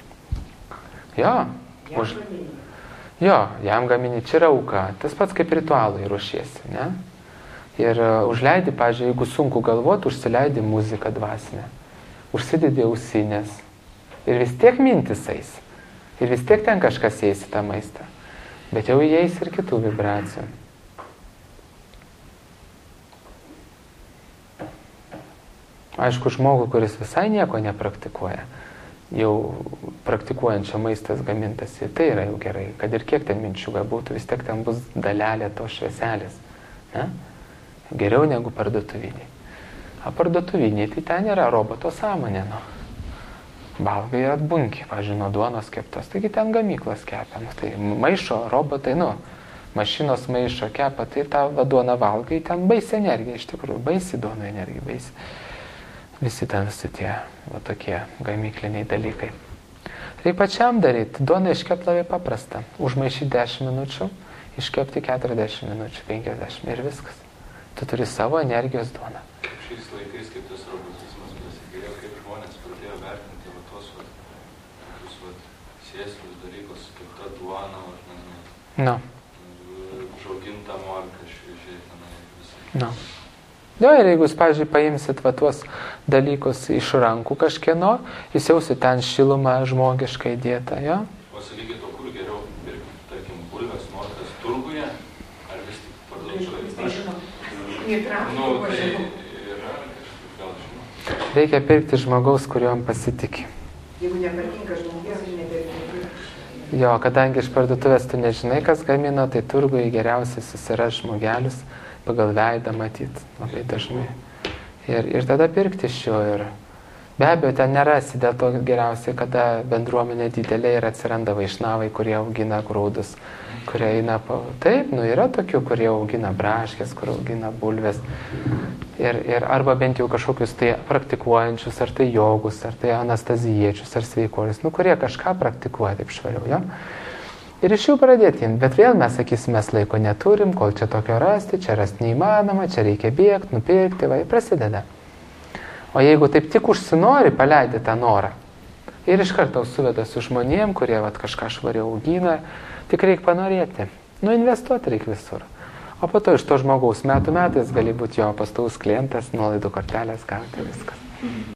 Jo, jam gamini, čia yra auka. Tas pats kaip ritualui ruošiesi, ne? Ir užleidi, pavyzdžiui, jeigu sunku galvoti, užsileidi muziką dvasinę. Užsidedi ausinės. Ir vis tiek mintis eis. Ir vis tiek ten kažkas eis į tą maistą. Bet jau įeis ir kitų vibracijų. Aišku, žmogų, kuris visai nieko nepraktikuoja, jau praktikuojančio maistas gamintas, tai yra jau gerai. Kad ir kiek ten minčių būtų, vis tiek ten bus dalelė tos švieselės. Ne? Geriau negu parduotuviniai. O parduotuviniai tai ten yra roboto sąmonė. Valgai ir atbunki, pavyzdžiui, nuo duonos keptos. Taigi ten gamyklas kepia. Tai maišo robotai, mašinos maišo kepa, tai tą duoną valgai, ten baisi energija, iš tikrųjų, baisi duono energija, baisi. Visi ten visi tie tokie gamykliniai dalykai. Reikia pačiam daryti. Duoną iškepti labai paprasta. Užmaišyti 10 minučių, iškepti 40 minučių, 50 ir viskas. Tu turi savo energijos duoną. Šiais laikais, kaip tas robotizmas prasidėjo, kaip žmonės pradėjo vertinti tuos sėslus dalykus, kaip ta duona, užauginta morka, šviežiai tenai visai. Jo, ir jeigu jūs, pavyzdžiui, paimsit tuos dalykus iš rankų kažkieno, jūs jausit ten šilumą žmogiškai įdėtą, jo? O sakykit, o kur geriau pirkti, tarkim, bulves, morkas turguje, ar vis tik parduotuvėje? Tai yra gal žinau. Reikia pirkti žmogaus, kuriuom pasitikė. Jeigu nepatinka žmogus, tai nepirkti. Jo, kadangi iš parduotuvės tu nežinai, kas gamino, tai turguje geriausiai susiras žmogelius, pagal veidą matyti labai dažnai. Ir tada pirkti iš jo. Ir be abejo, ten nerasi, dėl to geriausiai, kada bendruomenė didelė ir atsiranda vaišnavai, kurie augina grūdus, kurie eina Taip, yra tokių, kurie augina braškės, kur augina bulves. Ir arba bent jau kažkokius tai praktikuojančius, ar tai jogus, ar tai anastazijiečius, ar sveikuolius, kurie kažką praktikuoja taip švariau, jo? Ir iš jų pradėti, bet vėl mes sakysim, mes laiko neturim, kol čia tokio rasti, čia rasti neįmanoma, čia reikia bėgti, nupirkti, ir prasideda. O jeigu taip tik užsinori, paleidi tą norą ir iš karto suveda su žmonėm, kurie kažką švariau augina, tik reikia panorėti. Investuoti reikia visur. O po to iš to žmogaus metų metais gali būti jo pastovus klientas, nuolaidų kortelės gauti viskas.